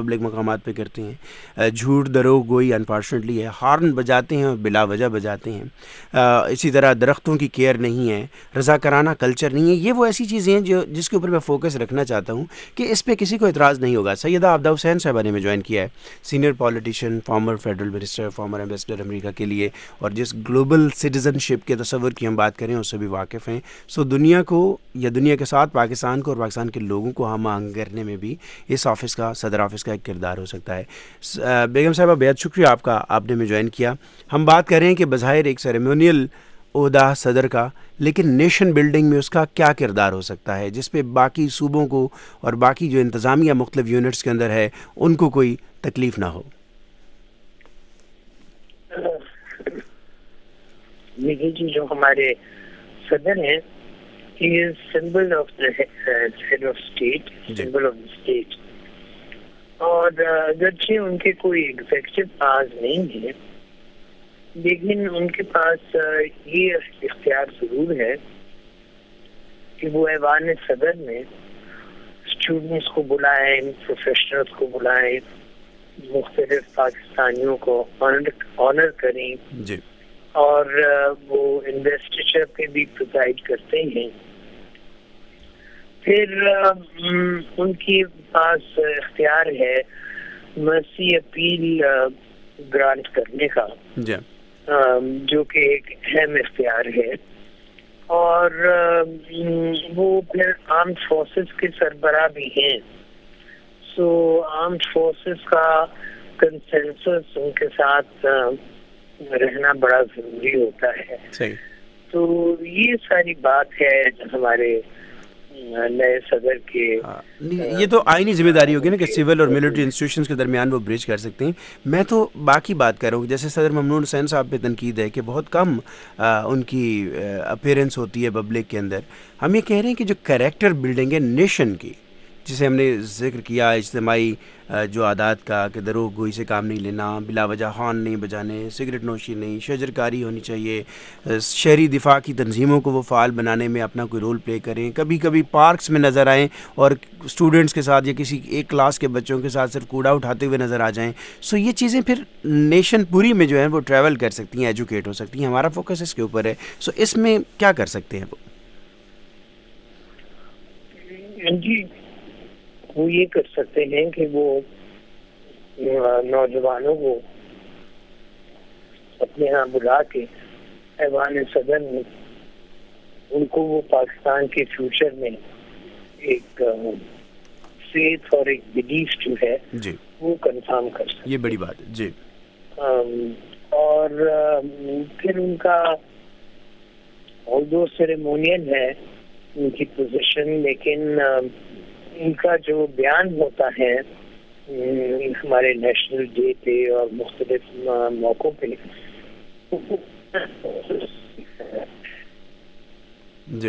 پبلک مقامات پہ کرتے ہیں. جھوٹ دروغ گوئی انفارچونیٹلی ہے. ہارن بجاتے ہیں اور بلا وجہ بجاتے ہیں. اسی طرح درختوں کی کیئر نہیں ہے, رضاکارانہ کلچر نہیں ہے. یہ وہ ایسی چیزیں ہیں جس کے اوپر میں فوکس رکھنا چاہتا ہوں کہ اس پہ کسی کو اعتراض نہیں ہوگا. سیدہ عابدہ حسین صاحبہ نے جوائن کیا ہے, senior politician, former federal minister, former ambassador امریکہ کے لیے, اور جس گلوبل سٹیزن شپ کے تصور کی ہم بات کریں اس سے بھی واقف ہیں. سو دنیا کو یا دنیا کے ساتھ پاکستان کو اور پاکستان کے لوگوں کو ہم آہنگ کرنے میں بھی اس آفس کا, صدر آفس کا ایک کردار ہو سکتا ہے. بیگم صاحبہ بہت شکریہ آپ کا, آپ نے ہمیں جوائن کیا. ہم بات کر رہے ہیں کہ بظاہر ایک سیریمونیل عہدہ صدر کا, لیکن نیشن بلڈنگ میں اس کا کیا کردار ہو سکتا ہے جس پہ باقی صوبوں کو اور باقی جو انتظامیہ مختلف یونٹس کے اندر ہے ان کو کوئی تکلیف نہ ہو. یہ جو ہمارے صدر ہیں, he is symbol of the head of state, symbol of the state. اور اگرچہ ان کے کوئی ایگزیکٹو پاورز نہیں ہے, لیکن ان کے پاس یہ اختیار ضرور ہے کہ وہ ایوان صدر میں اسٹوڈنٹس کو بلائیں, پروفیشنلس کو بلائیں, مختلف پاکستانیوں کو آنر کریں جی, اور وہ انویسٹیچر پہ بھی پرووائڈ کرتے ہیں. پھر ان کے پاس اختیار ہے مرسی اپیل گرانٹ کرنے کا, جو کہ ایک اہم اختیار ہے. اور وہ پھر آرمڈ فورسز کے سربراہ بھی ہیں. سو آرمڈ فورسز کا کنسنسس ان کے ساتھ رہنا بڑا ضروری ہوتا ہے. تو یہ ساری بات ہے ہمارے نئے صدر کے. یہ تو آئینی ذمہ داری ہوگی نا کہ سول اور ملٹری انسٹیٹیوشنز کے درمیان وہ برج کر سکتے ہیں. میں تو باقی بات کر رہا ہوں, جیسے صدر ممنون حسین صاحب پہ تنقید ہے کہ بہت کم ان کی اپیرنس ہوتی ہے پبلک کے اندر. ہم یہ کہہ رہے ہیں کہ جو کریکٹر بلڈنگ ہے نیشن کی, جسے ہم نے ذکر کیا اجتماعی جو عادات کا کہ دروغ گوئی سے کام نہیں لینا, بلا وجہ ہارن نہیں بجانے, سگریٹ نوشی نہیں, شجرکاری ہونی چاہیے, شہری دفاع کی تنظیموں کو وہ فعال بنانے میں اپنا کوئی رول پلے کریں, کبھی کبھی پارکس میں نظر آئیں اور اسٹوڈنٹس کے ساتھ یا کسی ایک کلاس کے بچوں کے ساتھ صرف کوڑا اٹھاتے ہوئے نظر آ جائیں. سو یہ چیزیں پھر نیشن پوری میں جو ہے وہ ٹریول کر سکتی ہیں, ایجوکیٹ ہو سکتی ہیں. ہمارا فوکس اس کے اوپر ہے. سو اس میں کیا کر سکتے ہیں وہ یہ کر سکتے ہیں کہ وہ نوجوانوں کو اپنے ہاں بلا کے ایوان صدر میں ان کو وہ پاکستان کے فیوچر میں ایک فیتھ اور ایک بلیف جو ہے وہ کنفرم کر سکتے. یہ بڑی بات ہے جی. اور پھر ان کا آلدو سیریمونیل ہے ان کی پوزیشن, لیکن ان کا جو بیان ہوتا ہے ہمارے نیشنل ڈے پہ اور مختلف موقعوں پہ جی,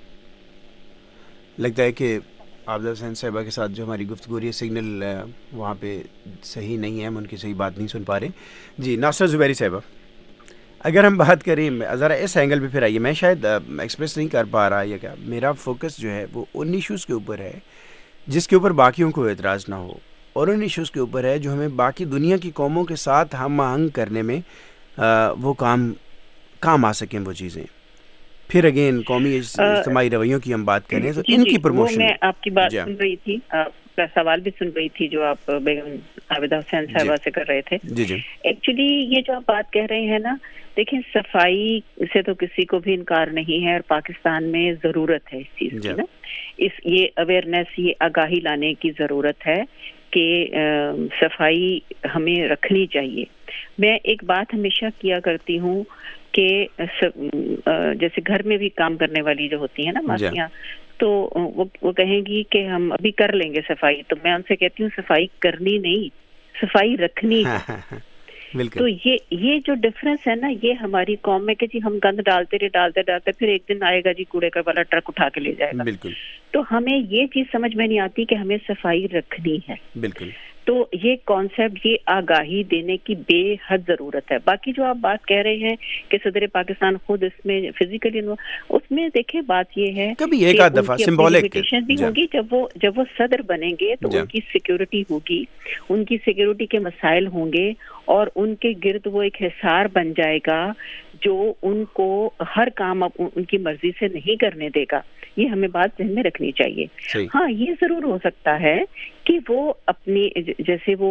لگتا ہے کہ عابدہ حسین صاحبہ کے ساتھ جو ہماری گفتگو رہی ہے سگنل وہاں پہ صحیح نہیں ہے, ہم ان کی صحیح بات نہیں سن پا رہے. جی ناصر زبیری صاحبہ, اگر ہم بات کریں ذرا اس اینگل پہ پھر آئیے. میں شاید ایکسپریس نہیں کر پا رہا یا کیا, میرا فوکس جو ہے وہ ان ایشوز کے اوپر ہے جس کے اوپر باقیوں کو اعتراض نہ ہو, اور ان ایشوز کے اوپر ہے جو ہمیں باقی دنیا کی قوموں کے ساتھ ہم آہنگ کرنے میں وہ کام آ سکیں وہ چیزیں. پھر اگین قومی اجتماعی رویوں کی ہم بات کریں تو ان کی پروموشن. میں آپ کی بات سن رہی تھی, آپ کا سوال بھی سن رہی تھی جو آپ بیگم عابدہ حسین صاحبہ سے کر رہے تھے. ایکچولی یہ جو آپ بات کہہ رہے ہیں نا, دیکھیں صفائی سے تو کسی کو بھی انکار نہیں ہے, اور پاکستان میں ضرورت ہے اس چیز کی نا, یہ اویئرنیس, یہ آگاہی لانے کی ضرورت ہے کہ صفائی ہمیں رکھنی چاہیے. میں ایک بات ہمیشہ کیا کرتی ہوں کہ جیسے گھر میں بھی کام کرنے والی جو ہوتی ہیں نا ماسیاں, تو وہ کہیں گی کہ ہم ابھی کر لیں گے صفائی, تو میں ان سے کہتی ہوں صفائی کرنی نہیں, صفائی رکھنی ہے. تو یہ جو ڈفرنس ہے نا, یہ ہماری قوم میں کہ جی ہم گند ڈالتے پھر ایک دن آئے گا جی کوڑے کا والا ٹرک اٹھا کے لے جائے گا. تو ہمیں یہ چیز سمجھ میں نہیں آتی کہ ہمیں صفائی رکھنی ہے. تو یہ کانسیپٹ, یہ آگاہی دینے کی بے حد ضرورت ہے. باقی جو آپ بات کہہ رہے ہیں کہ صدر پاکستان خود اس میں فزیکلی, اس میں دیکھیں بات یہ ہے کبھی ایک آدھ دفعہ سمبولک بھی ہوگی. جب وہ صدر بنیں گے تو ان کی سیکیورٹی ہوگی, ان کی سیکیورٹی کے مسائل ہوں گے, اور ان کے گرد وہ ایک حصار بن جائے گا جو ان کو ہر کام ان کی مرضی سے نہیں کرنے دے گا. یہ ہمیں بات ذہن میں رکھنی چاہیے. ہاں, یہ ضرور ہو سکتا ہے کہ وہ اپنی, جیسے وہ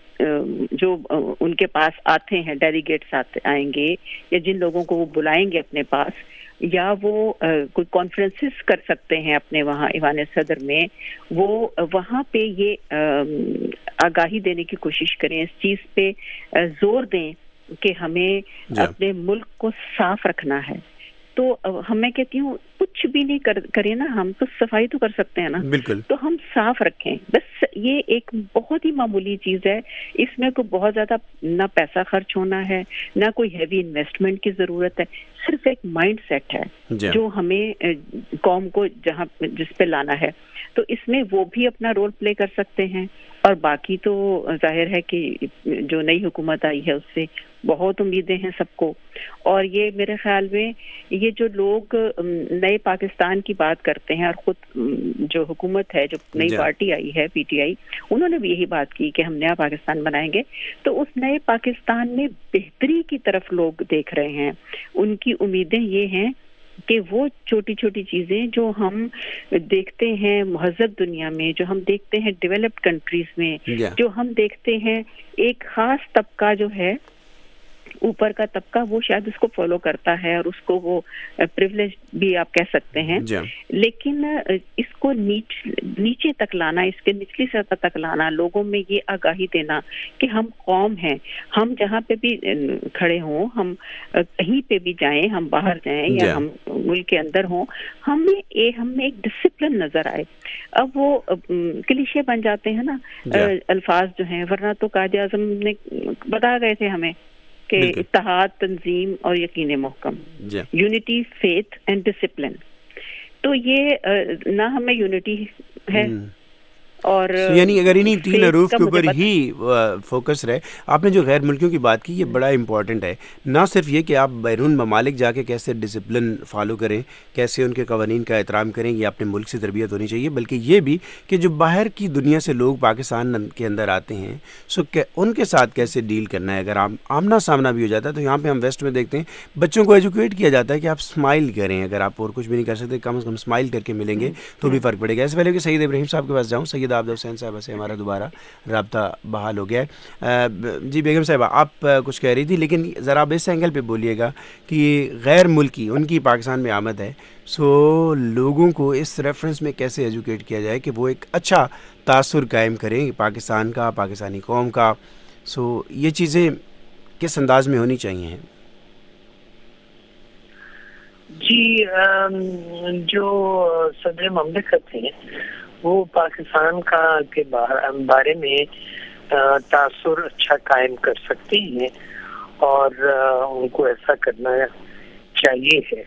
جو ان کے پاس آتے ہیں ڈیلیگیٹس آئیں گے, یا جن لوگوں کو وہ بلائیں گے اپنے پاس, یا وہ کوئی کانفرنسز کر سکتے ہیں اپنے وہاں ایوان صدر میں, وہ وہاں پہ یہ آگاہی دینے کی کوشش کریں, اس چیز پہ زور دیں کہ ہمیں اپنے ملک کو صاف رکھنا ہے. تو میں کہتی ہوں کچھ بھی نہیں کریں نا, ہم تو صفائی تو کر سکتے ہیں نا, بالکل, تو ہم صاف رکھیں بس. یہ ایک بہت ہی معمولی چیز ہے, اس میں کوئی بہت زیادہ نہ پیسہ خرچ ہونا ہے, نہ کوئی ہیوی انویسٹمنٹ کی ضرورت ہے, صرف ایک مائنڈ سیٹ ہے جو ہمیں قوم کو جس پہ لانا ہے. تو اس میں وہ بھی اپنا رول پلے کر سکتے ہیں, اور باقی تو ظاہر ہے کہ جو نئی حکومت آئی ہے اس سے بہت امیدیں ہیں سب کو. اور یہ میرے خیال میں یہ جو لوگ نئے پاکستان کی بات کرتے ہیں, اور خود جو حکومت ہے, جو نئی پارٹی آئی ہے پی ٹی آئی, انہوں نے بھی یہی بات کی کہ ہم نیا پاکستان بنائیں گے. تو اس نئے پاکستان میں بہتری کی طرف لوگ دیکھ رہے ہیں. ان کی امیدیں یہ ہیں کہ وہ چھوٹی چھوٹی چیزیں جو ہم دیکھتے ہیں مہذب دنیا میں, جو ہم دیکھتے ہیں ڈیولپڈ کنٹریز میں, جو ہم دیکھتے ہیں ایک خاص طبقہ جو ہے اوپر کا طبقہ, وہ شاید اس کو فالو کرتا ہے, اور اس کو وہ پریولیج بھی آپ کہہ سکتے ہیں. لیکن اس کو نیچے تک لانا, اس کے نچلی سطح تک لانا, لوگوں میں یہ آگاہی دینا کہ ہم قوم ہیں, ہم جہاں پہ بھی کھڑے ہوں, ہم کہیں پہ بھی جائیں, ہم باہر جائیں یا ہم ملک کے اندر ہوں, ہمیں ایک ڈسپلن نظر آئے. اب وہ کلیشے بن جاتے ہیں نا الفاظ جو ہیں, ورنہ تو قائد اعظم نے بتا گئے تھے ہمیں کہ اتحاد, تنظیم اور یقین محکم, یونٹی, فیتھ اینڈ ڈسپلن. تو یہ نہ ہمیں یونٹی ہے, اور یعنی اگر انہیں تین حروف کے اوپر ہی فوکس رہے. آپ نے جو غیر ملکیوں کی بات کی, یہ بڑا امپورٹنٹ ہے. نہ صرف یہ کہ آپ بیرون ممالک جا کے کیسے ڈسپلن فالو کریں, کیسے ان کے قوانین کا احترام کریں, یہ اپنے ملک سے تربیت ہونی چاہیے, بلکہ یہ بھی کہ جو باہر کی دنیا سے لوگ پاکستان کے اندر آتے ہیں, سو ان کے ساتھ کیسے ڈیل کرنا ہے. اگر آمنا سامنا بھی ہو جاتا ہے, تو یہاں پہ ہم ویسٹ میں دیکھتے ہیں بچوں کو ایجوکیٹ کیا جاتا ہے کہ آپ اسمائل کریں. اگر آپ اور کچھ بھی نہیں کر سکتے, کم از کم اسمائل کر کے ملیں گے تو بھی فرق پڑے گا. اس پہلے کہ سید ابراہیم صاحب کے پاس جاؤں, سید عابدہ حسین صاحبہ سے ہمارا دوبارہ رابطہ بحال ہو گیا ہے. جی بیگم صاحبہ, آپ کچھ کہہ رہی تھی, لیکن ذرا آپ اس اینگل پہ بولیے گا کہ غیر ملکی ان کی پاکستان میں آمد ہے, سو لوگوں کو اس ریفرنس میں کیسے ایجوکیٹ کیا جائے کہ وہ ایک اچھا تاثر قائم کریں پاکستان کا, پاکستانی قوم کا. سو یہ چیزیں کس انداز میں ہونی چاہیے؟ جی, جو صدر مملکت ہیں وہ پاکستان کا کے بارے میں تاثر اچھا قائم کر سکتے ہیں, اور ان کو ایسا کرنا چاہیے ہے.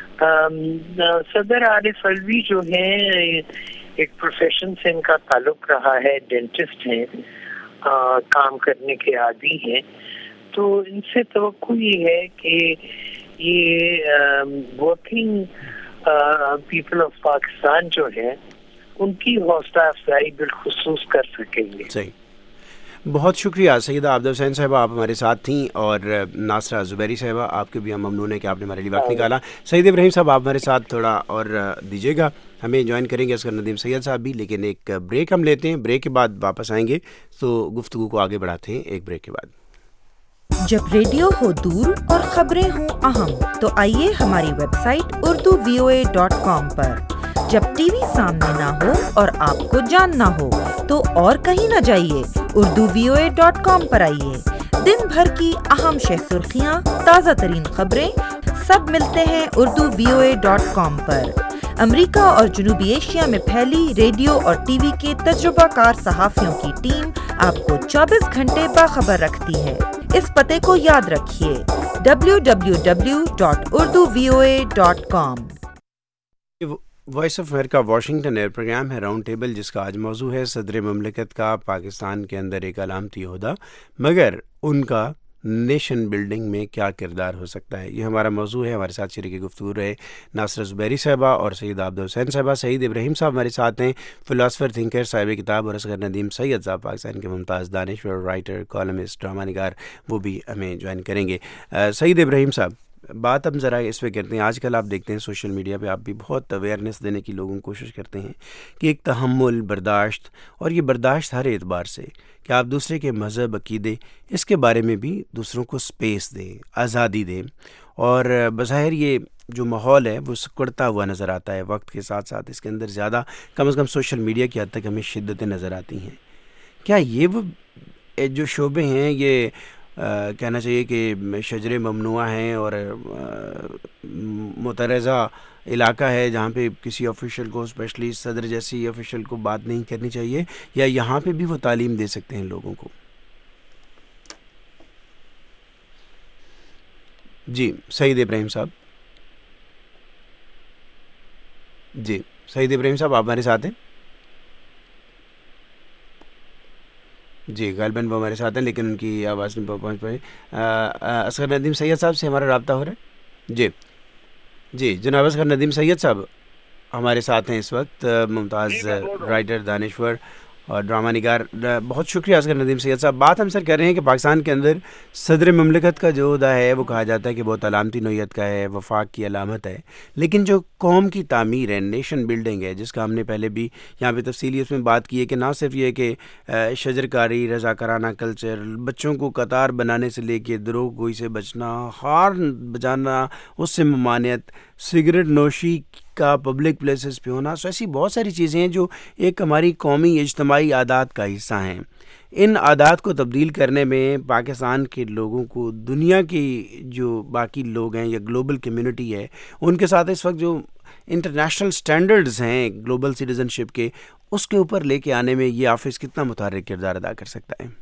صدر عارف علوی جو ہیں ایک پروفیشن سے ان کا تعلق رہا ہے, ڈینٹسٹ ہیں, کام کرنے کے عادی ہیں. تو ان سے توقع یہ ہے کہ یہ ورکنگ پیپل آف پاکستان جو ہے ان کی حوصلہ افزائی بالخصوص کر سکیں گے. صحیح, بہت شکریہ سیدہ عابدہ حسین صاحبہ, آپ ہمارے ساتھ تھیں, اور ناصرہ زبیری صاحبہ, آپ کے بھی ہم ممنون ہیں کہ آپ نے ہمارے لیے وقت نکالا. سید ابراہیم صاحب, آپ ہمارے ساتھ تھوڑا اور دیجیے گا, ہمیں جوائن کریں گے اصغر ندیم سید صاحب بھی, لیکن ایک بریک ہم لیتے ہیں. بریک کے بعد واپس آئیں گے تو گفتگو کو آگے بڑھاتے ہیں ایک بریک کے بعد. جب ریڈیو ہو دور اور خبریں ہوں اہم, تو آئیے ہماری ویب سائٹ urduvoa.com پر. جب ٹی وی سامنے نہ ہو اور آپ کو جاننا ہو تو اور کہیں نہ جائیے, urduvoa.com پر آئیے. دن بھر کی اہم شہ سرخیاں, تازہ ترین خبریں, سب ملتے ہیں urduvoa.com پر. امریکہ اور جنوبی ایشیا میں پھیلی ریڈیو اور ٹی وی کے تجربہ کار صحافیوں کی ٹیم آپ کو 24 گھنٹے باخبر رکھتی ہے. اس پتے کو یاد رکھیے, www.urduvoa.com. Voice of America Washington ایئر پروگرام ہے راؤنڈ ٹیبل، جس کا آج موضوع ہے صدر مملکت کا پاکستان کے اندر ایک علامتی عہدہ، مگر ان کا نیشن بلڈنگ میں کیا کردار ہو سکتا ہے، یہ ہمارا موضوع ہے۔ ہمارے ساتھ شریک گفتگو رہے ناصرہ زبیری صاحبہ اور سید عابد حسین صاحبہ۔ سعید ابراہیم صاحب ہمارے ساتھ ہیں، فلاسفر، تھنکر، صاحب کتاب، اور اصغر ندیم سید صاحب پاکستان کے ممتاز دانشور، رائٹر، کالمسٹ، ڈرامہ نگار، وہ بھی ہمیں جوائن کریں گے۔ سعید ابراہیم صاحب، بات ہم ذرا اس پہ کرتے ہیں۔ آج کل آپ دیکھتے ہیں سوشل میڈیا پہ، آپ بھی بہت اویئرنیس دینے کی لوگوں کو کوشش کرتے ہیں کہ ایک تحمل، برداشت، اور یہ برداشت ہر اعتبار سے کہ آپ دوسرے کے مذہب، عقیدے، اس کے بارے میں بھی دوسروں کو سپیس دیں، آزادی دیں، اور بظاہر یہ جو ماحول ہے وہ سکڑتا ہوا نظر آتا ہے وقت کے ساتھ ساتھ، اس کے اندر زیادہ کم از کم سوشل میڈیا کی حد تک ہمیں شدتیں نظر آتی ہیں۔ کیا یہ وہ جو شعبے ہیں، یہ کہنا چاہیے کہ شجر ممنوعہ ہیں اور مترضع علاقہ ہے جہاں پہ کسی آفیشیل کو، اسپیشلی صدر جیسی آفیشیل کو بات نہیں کرنی چاہیے، یا یہاں پہ بھی وہ تعلیم دے سکتے ہیں لوگوں کو؟ جی سعید ابراہیم صاحب، جی سعید ابراہیم صاحب آپ ہمارے ساتھ ہیں؟ جی غالباً وہ ہمارے ساتھ ہیں لیکن ان کی آواز نہیں پہنچ پائی۔ اصغر ندیم سید صاحب سے ہمارا رابطہ ہو رہا ہے؟ جی جناب اصغر ندیم سید صاحب ہمارے ساتھ ہیں اس وقت، ممتاز رائٹر، دانشور اور ڈرامہ نگار۔ بہت شکریہ اصغر ندیم سید صاحب۔ بات ہم سر کر رہے ہیں کہ پاکستان کے اندر صدر مملکت کا جو عہدہ ہے وہ کہا جاتا ہے کہ بہت علامتی نوعیت کا ہے، وفاق کی علامت ہے، لیکن جو قوم کی تعمیر ہے، نیشن بلڈنگ ہے، جس کا ہم نے پہلے بھی یہاں پہ تفصیلی اس میں بات کی ہے کہ نہ صرف یہ کہ شجر کاری، رضاکارانہ کلچر، بچوں کو قطار بنانے سے لے کے دروغ گوئی سے بچنا، ہارن بجانا، اس سے ممانعت، سگریٹ نوشی کا پبلک پلیسز پہ ہونا، ایسی بہت ساری چیزیں ہیں جو ایک ہماری قومی اجتماعی عادات کا حصہ ہیں۔ ان عادات کو تبدیل کرنے میں پاکستان کے لوگوں کو دنیا کی جو باقی لوگ ہیں یا گلوبل کمیونٹی ہے ان کے ساتھ اس وقت جو انٹرنیشنل سٹینڈرڈز ہیں گلوبل سٹیزن شپ کے، اس کے اوپر لے کے آنے میں یہ آفس کتنا متحرک کردار ادا کر سکتا ہے؟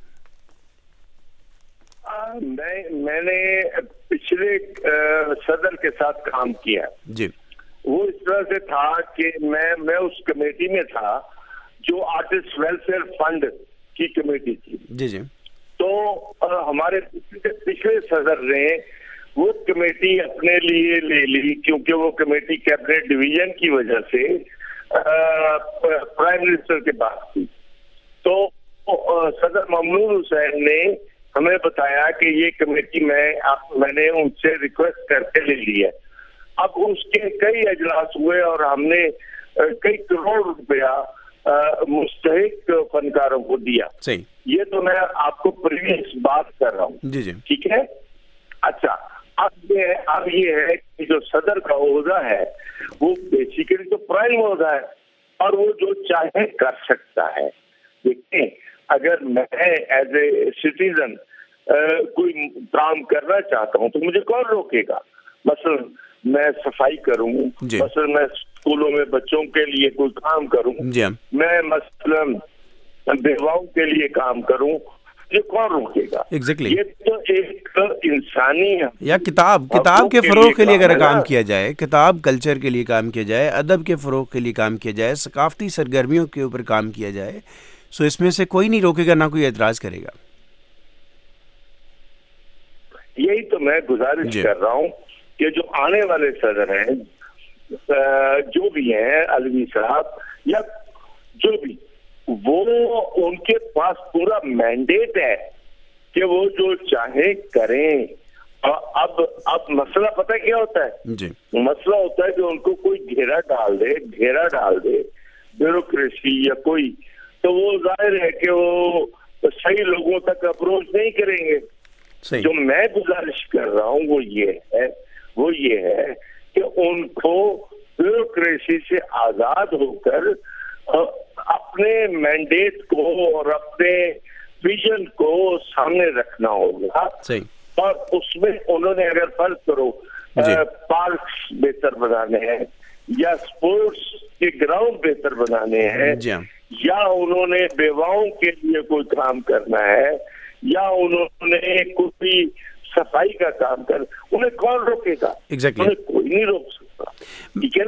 میں نے پچھلے صدر کے ساتھ کام کیا جی، وہ اس طرح سے تھا کہ میں اس کمیٹی میں تھا جو آرٹسٹ ویلفیئر فنڈ کی کمیٹی تھی۔ جی تو ہمارے پچھلے صدر نے وہ کمیٹی اپنے لیے لے لی، کیونکہ وہ کمیٹی کیبنٹ ڈویژن کی وجہ سے پرائم منسٹر کے پاس تھی۔ تو صدر ممنون حسین نے ہمیں بتایا کہ یہ کمیٹی میں نے ان سے ریکویسٹ کر کے لے لی ہے۔ اب اس کے کئی اجلاس ہوئے اور ہم نے کئی کروڑ روپیہ مستحق فنکاروں کو دیا۔ صحیح، یہ تو میں آپ کو پریویس بات کر رہا ہوں۔ جی ٹھیک ہے۔ اچھا، اب یہ ہے کہ جو صدر کا عہدہ ہے وہ بیسیکلی تو پرائم عہدہ ہے اور وہ جو چاہے کر سکتا ہے۔ دیکھیں، اگر میں ایز اے سٹیزن کوئی کام کرنا چاہتا ہوں تو مجھے کون روکے گا؟ مثلا میں صفائی کروں، مثلا میں اسکولوں میں بچوں کے لیے کوئی کام کروں، میں مثلا بیواؤں کے لیے کام کروں، یہ کون روکے گا؟ یہ تو ایک انسانی یا کتاب کے فروغ کے لیے اگر کام کیا جائے، کتاب کلچر کے لیے کام کیا جائے، ادب کے فروغ کے لیے کام کیا جائے، ثقافتی سرگرمیوں کے اوپر کام کیا جائے، سو اس میں سے کوئی نہیں روکے گا، نہ کوئی اعتراض کرے گا۔ یہی تو میں گزارش کر رہا ہوں کہ جو آنے والے صدر ہیں، جو بھی ہیں، علوی صاحب یا جو بھی، وہ ان کے پاس پورا مینڈیٹ ہے کہ وہ جو چاہے کریں۔ اب مسئلہ پتہ کیا ہوتا ہے؟ مسئلہ ہوتا ہے کہ ان کو کوئی گھیرا ڈال دے بیوروکریسی یا کوئی، تو وہ ظاہر ہے کہ وہ صحیح لوگوں تک اپروچ نہیں کریں گے۔ جو میں گزارش کر رہا ہوں وہ یہ ہے کہ ان کو بیوروکریسی سے آزاد ہو کر اپنے مینڈیٹ کو اور اپنے ویژن کو سامنے رکھنا ہوگا، اور اس میں انہوں نے اگر فرض کرو پارکس بہتر بنانے ہیں یا سپورٹس کے گراؤنڈ بہتر بنانے ہیں، یا انہوں نے بیواؤں کے لیے کوئی کام کرنا ہے، یا انہوں نے کوئی صفائی کا کام کر، انہیں کون روکے گا؟ انہیں کوئی نہیں روک سکتا، ٹھیک ہے نا؟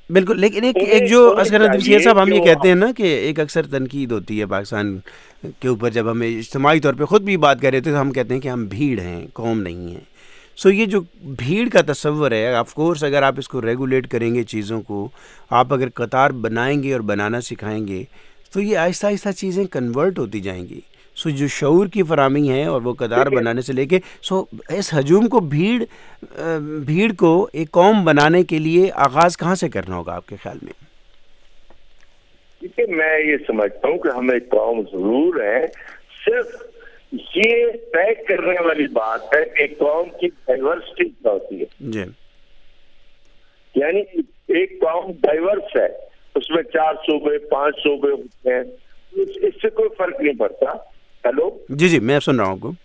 بالکل. لیکن ایک جو اصغر ندیم سید صاحب ہم یہ کہتے ہیں نا کہ ایک اکثر تنقید ہوتی ہے پاکستان کے اوپر، جب ہمیں اجتماعی طور پہ خود بھی بات کر رہے تھے تو ہم کہتے ہیں کہ ہم بھیڑ ہیں، قوم نہیں ہیں. سو یہ جو بھیڑ کا تصور ہے، آف کورس اگر آپ اس کو ریگولیٹ کریں گے چیزوں کو، آپ اگر قطار بنائیں گے اور بنانا سکھائیں گے تو یہ آہستہ آہستہ چیزیں کنورٹ ہوتی جائیں گی. سو جو شعور کی فراہمی ہے اور وہ قطار بنانے سے لے کے سو اس ہجوم کو بھیڑ کو ایک قوم بنانے کے لیے آغاز کہاں سے کرنا ہوگا آپ کے خیال میں؟ کیونکہ میں یہ سمجھتا ہوں کہ ہمیں قوم ضرور ہے، صرف یہ طے کرنے والی بات ہے کہ قوم کی ڈائیورسٹی کیا ہوتی ہے. جی، یعنی ایک قوم ڈائیورس ہے، اس میں 4 صوبے 5 صوبے ہوتے ہیں، اس سے کوئی فرق نہیں پڑتا. ہیلو، جی میں سن رہا ہوں آپ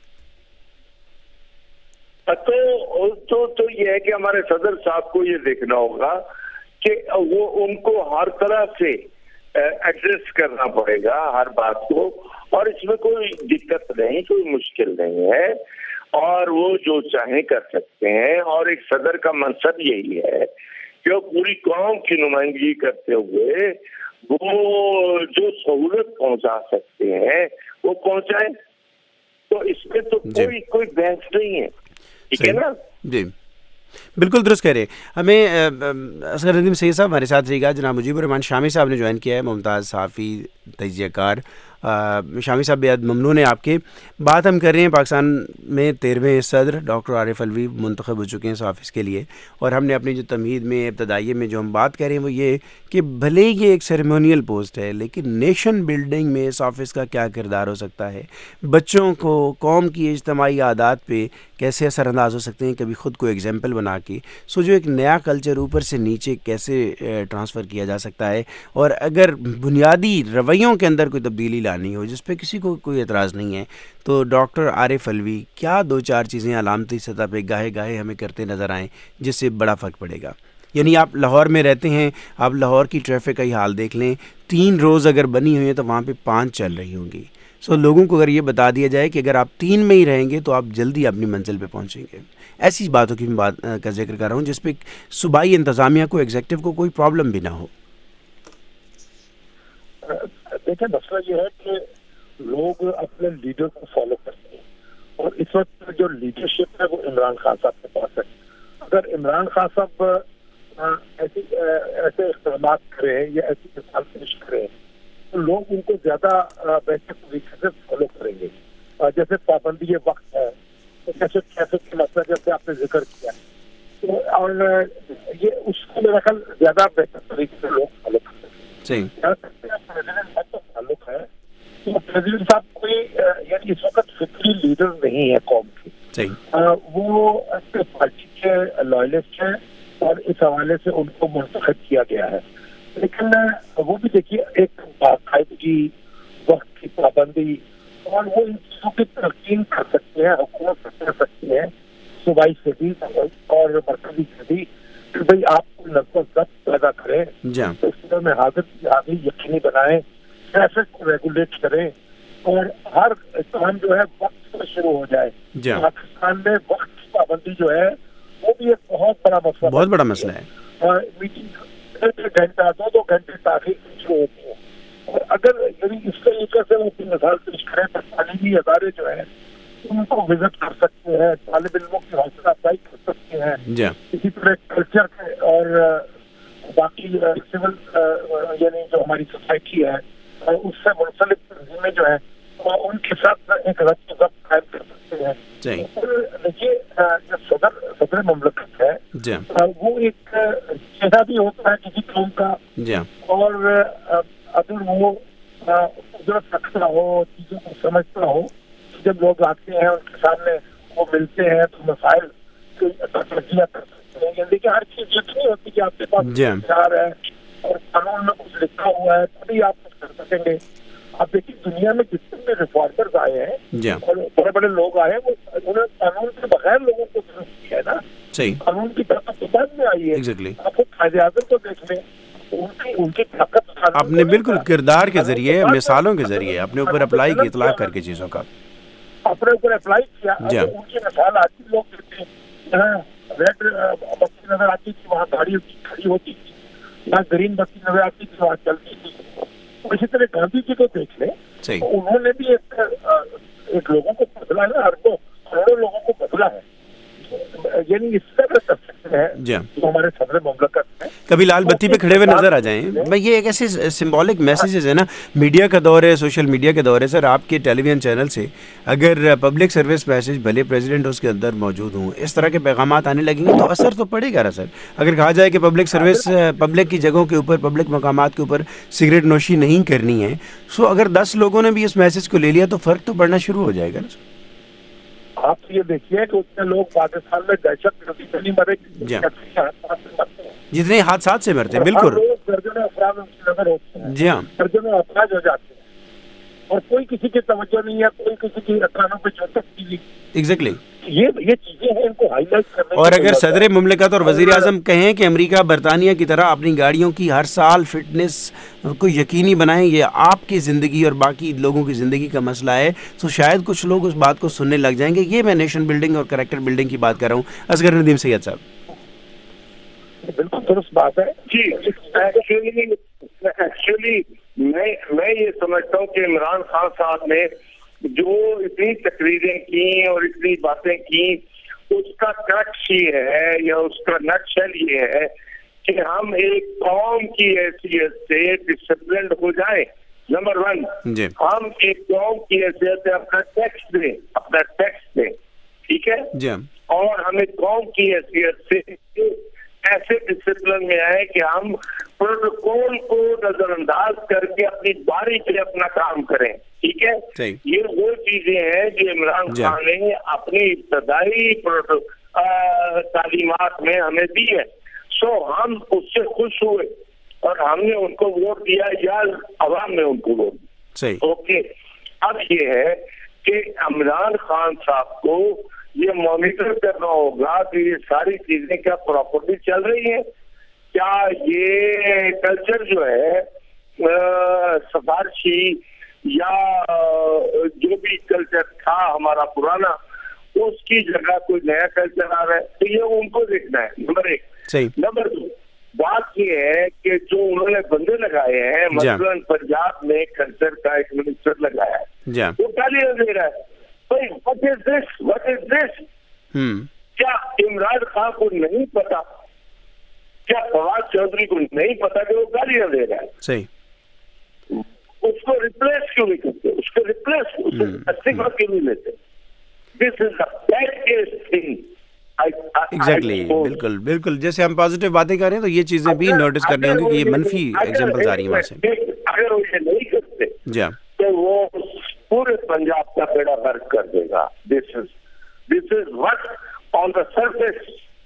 کو. تو یہ ہے کہ ہمارے صدر صاحب کو یہ دیکھنا ہوگا کہ وہ ان کو ہر طرح سے ایڈریس کرنا پڑے گا ہر بات کو، اور اس میں کوئی دقت نہیں، کوئی مشکل نہیں ہے، اور وہ جو چاہیں کر سکتے ہیں. اور ایک صدر کا منصب یہی ہے کہ وہ پوری قوم کی نمائندگی کرتے ہوئے وہ جو سہولت پہنچا سکتے ہیں وہ پہنچائیں. تو اس میں تو کوئی بحث نہیں ہے، ٹھیک ہے نا؟ جی بالکل درست کہہ رہے. ہمیں اصغر ندیم سید صاحب ہمارے ساتھ رہے گا. جناب مجیب الرحمان شامی صاحب نے جوائن کیا ہے، ممتاز صحافی، تجزیہ کار. شامی صاحب بےحد ممنون ہیں آپ کے. بات ہم کر رہے ہیں پاکستان میں 13ویں صدر ڈاکٹر عارف الوی منتخب ہو چکے ہیں اس آفس کے لیے، اور ہم نے اپنی جو تمہید میں ابتدائیے میں جو ہم بات کر رہے ہیں وہ یہ کہ بھلے یہ ایک سیریمونیل پوسٹ ہے لیکن نیشن بلڈنگ میں اس آفس کا کیا کردار ہو سکتا ہے، بچوں کو قوم کی اجتماعی عادات پہ کیسے اثر انداز ہو سکتے ہیں کبھی خود کو ایگزامپل بنا کے. سو جو ایک نیا کلچر اوپر سے نیچے کیسے ٹرانسفر کیا جا سکتا ہے، اور اگر بنیادی رویوں کے اندر کوئی تبدیلی لانی ہو جس پہ کسی کو کوئی اعتراض نہیں ہے، تو ڈاکٹر عارف الوی کیا 2-4 چیزیں علامتی سطح پہ گاہے گاہے ہمیں کرتے نظر آئیں جس سے بڑا فرق پڑے گا. یعنی آپ لاہور میں رہتے ہیں، آپ لاہور کی ٹریفک کا ہی حال دیکھ لیں، 3 روز اگر بنی ہوئی ہیں تو وہاں پہ 5 چل رہی ہوں گی. سو لوگوں کو اگر یہ بتا دیا جائے کہ اگر آپ 3 میں ہی رہیں گے تو آپ جلدی اپنی منزل پہ پہنچیں گے. ایسی باتوں کی بات کا ذکر کر رہا ہوں جس پہ صوبائی انتظامیہ کو، ایگزیکٹو کو کوئی پرابلم بھی نہ ہو. دیکھیں مسئلہ یہ ہے کہ لوگ اپنے لیڈر کو فالو کرتے ہیں، اور اس وقت جو لیڈرشپ ہے وہ عمران خان صاحب کے پاس ہے. اگر عمران خان صاحب ایسے اقدامات کریں یا ایسی مثال پیش کریں تو لوگ ان کو زیادہ بہتر طریقے سے فالو کریں گے. جیسے پابندی وقت ہے، جیسے ٹریفک کے مسئلہ جیسے آپ نے ذکر کیا، اور یہ اس کو میرا خیال زیادہ بہتر طریقے سے لوگ فالو کرتے ہیں. پریزیڈنٹ صاحب کا تعلق ہے تو پریزیڈنٹ صاحب کوئی یعنی اس وقت فکری لیڈر نہیں ہے قوم کی، وہ پارٹی کے لائلسٹ ہیں اور اس حوالے سے ان کو منتخب کیا گیا ہے. لیکن وہ بھی دیکھیے ایک باقاعدگی، وقت کی پابندی، اور وہ ان چیزوں کی تلقین کر سکتے ہیں، حکومت کر سکتی ہے صوبائی سے بھی اور مرکزی سے بھی کہ بھائی آپ کو نظم و ضبط پیدا کریں، اس میں حاضر یقینی بنائیں، ٹریفک کو ریگولیٹ کریں، اور ہر کام جو ہے وقت سے شروع ہو جائے. پاکستان میں وقت کی پابندی جو ہے وہ بھی ایک بہت بڑا مسئلہ ہے. میٹنگ 1 گھنٹہ 2 گھنٹے تاخیر شروع ہوتی ہے، اور اگر یعنی اس طریقے سے وہ اپنی مثال پیش کریں تو تعلیمی ادارے جو ہیں ان کو وزٹ کر سکتے ہیں، طالب علموں کی حوصلہ افزائی کر سکتے ہیں. اسی طرح کلچر کے اور باقی سول یعنی جو ہماری سوسائٹی ہے اس سے منسلک تنظیمیں جو ہیں ان کے ساتھ ایک ربط و ضبط قائم کر سکتے ہیں. دیکھیے جو صدر مملکت ہے وہ ایک چہرہ بھی ہوتا ہے کسی قوم کا، اور اگر وہ قدرت رکھتا ہو، چیزوں کو سمجھتا ہو، جب لوگ آتے ہیں ان کے سامنے وہ ملتے ہیں تو مسائل کی تجزیہ کر سکتے ہیں. دیکھیے ہر چیز یہ نہیں ہوتی کہ آپ کے پاس اختیار ہے اور قانون میں کچھ لکھا ہوا ہے تبھی آپ کچھ کر سکیں گے. آپ دیکھیے دنیا میں جتنے بھی ریفارمرز آئے ہیں اور بڑے بڑے لوگ آئے ہیں وہ انہوں نے قانون کے بغیر لوگوں کو درست کیا ہے نا. قانون کی طرف بعد میں آئی ہے. آپ کو قائد اعظم کو دیکھ لیں، ان کی طاقت اپنے بالکل کردار کے ذریعے، مثالوں کے ذریعے اپنے اوپر اپلائی کی، اطلاق کر کے چیزوں کا اپنے اوپر اپلائی کیا. ان کی مثال آتی لوگ دیکھتے ہیں، جہاں ریڈ بتی نظر آتی تھی وہاں گاڑی کھڑی ہوتی تھی، यहाँ ग्रीन बत्ती नजर आती थी, वहाँ चलती थी। इसी तरह गांधी जी को देख लें, तो उन्होंने भी एक लोगों को बदला है, अरबों करोड़ों लोगों को बदला है। यानी इस तरह कर सकते हैं जो हमारे सदर मुमलकत में कभी लाल बत्ती पे खड़े हुए नजर आ जाएं। भाई ये एक ऐसे सिंबॉलिक मैसेजेस है ना, मीडिया का दौर है, सोशल मीडिया का दौर है सर। आपके टेलीविजन चैनल से अगर पब्लिक सर्विस मैसेज भले प्रेसिडेंट उसके अंदर मौजूद हों, इस तरह के पैगाम आने लगेंगे तो असर तो पड़ेगा ना सर। अगर कहा जाए कि पब्लिक सर्विस पब्लिक की जगहों के ऊपर, पब्लिक मकामात के ऊपर सिगरेट नोशी नहीं करनी है, सो अगर 10 लोगों ने भी इस मैसेज को ले लिया तो फ़र्क तो पड़ना शुरू हो जाएगा ना सर। आप ये देखिए कि उतने लोग पाकिस्तान में दहशत नहीं मरे जितने हादसा से मरते हैं, बिल्कुल दर्जनों अफराद उनकी नजर होते हैं, जी हाँ, दर्जनों अफराद हो जाते हैं और कोई किसी की तवज्जो नहीं है, कोई किसी की कानों पे चोटक नहीं। एग्जैक्टली ये चीजें हैं, इनको हाईलाइट करने। और अगर सदर मुमलिकत और वजीर आजम कहें कि अमेरिका बरतानिया की तरह अपनी गाड़ियों की हर साल फिटनेस को यकीनी बनाएं, ये आपकी ज़िंदगी और बाकी लोगों की ज़िंदगी का मसला है, तो शायद कुछ लोग उस बात को सुनने लग जाएंगे। ये मैं नेशन बिल्डिंग और कैरेक्टर बिल्डिंग की बात कर रहा हूँ। असगर नदीम सैयद साहब, बिल्कुल दुरुस्त बात है जी। एक्चुअली मैं ये समझता हूँ कि इमरान खान साहब ने जो इतनी तकरीरें की और इतनी बातें की, उसका क्रक्स ये है या उसका नटशेल ये है कि हम एक कौम की हैसियत से डिसिप्लिन हो जाएं। नंबर 1, हम एक कौम की हैसियत से अपना टैक्स दें, ठीक है जी। और हम एक कौम की हैसियत से ऐसे डिसिप्लिन में आए कि हम प्रोटोकॉल को नजरअंदाज करके अपनी बारी पे अपना काम करें, ठीक है। ये वो चीजें हैं जो इमरान खान ने अपनी इब्तदाई तालीमात में हमें दी है। सो हम उससे खुश हुए और हमने उनको वोट दिया या अवाम ने उनको वोट दिया। ओके, अब ये है कि इमरान खान साहब को ये मॉनिटर करना होगा कि ये सारी चीजें क्या प्रॉपर्ली चल रही है, क्या ये कल्चर जो है सफारशी या जो भी कल्चर था हमारा पुराना, उसकी जगह कोई नया कल्चर आ रहा है, तो ये उनको देखना है। नंबर 1। नंबर 2, बात ये है कि जो उन्होंने बंदे लगाए हैं, मसलन पंजाब में कल्चर का एक मिनिस्टर लगाया है, वो गालियां दे रहा है। What is this? क्या इमरान खान को नहीं पता, क्या फवाद चौधरी को नहीं पता कि वो गालियां दे रहा है? सही। उसको रिप्लेस क्यों नहीं करते? उसको इस्तीफा क्यों नहीं लेते? This is the baddest thing. Exactly, बिल्कुल जैसे हम पॉजिटिव बातें कर रहे हैं तो ये चीजें भी नोटिस करनी होंगी कि ये मनफी एग्जांपल्स आ रही हैं वहां से। अगर वो ये नहीं करते तो वो पूरे पंजाब का बेड़ा गर्क कर देगा। This is what on the surface.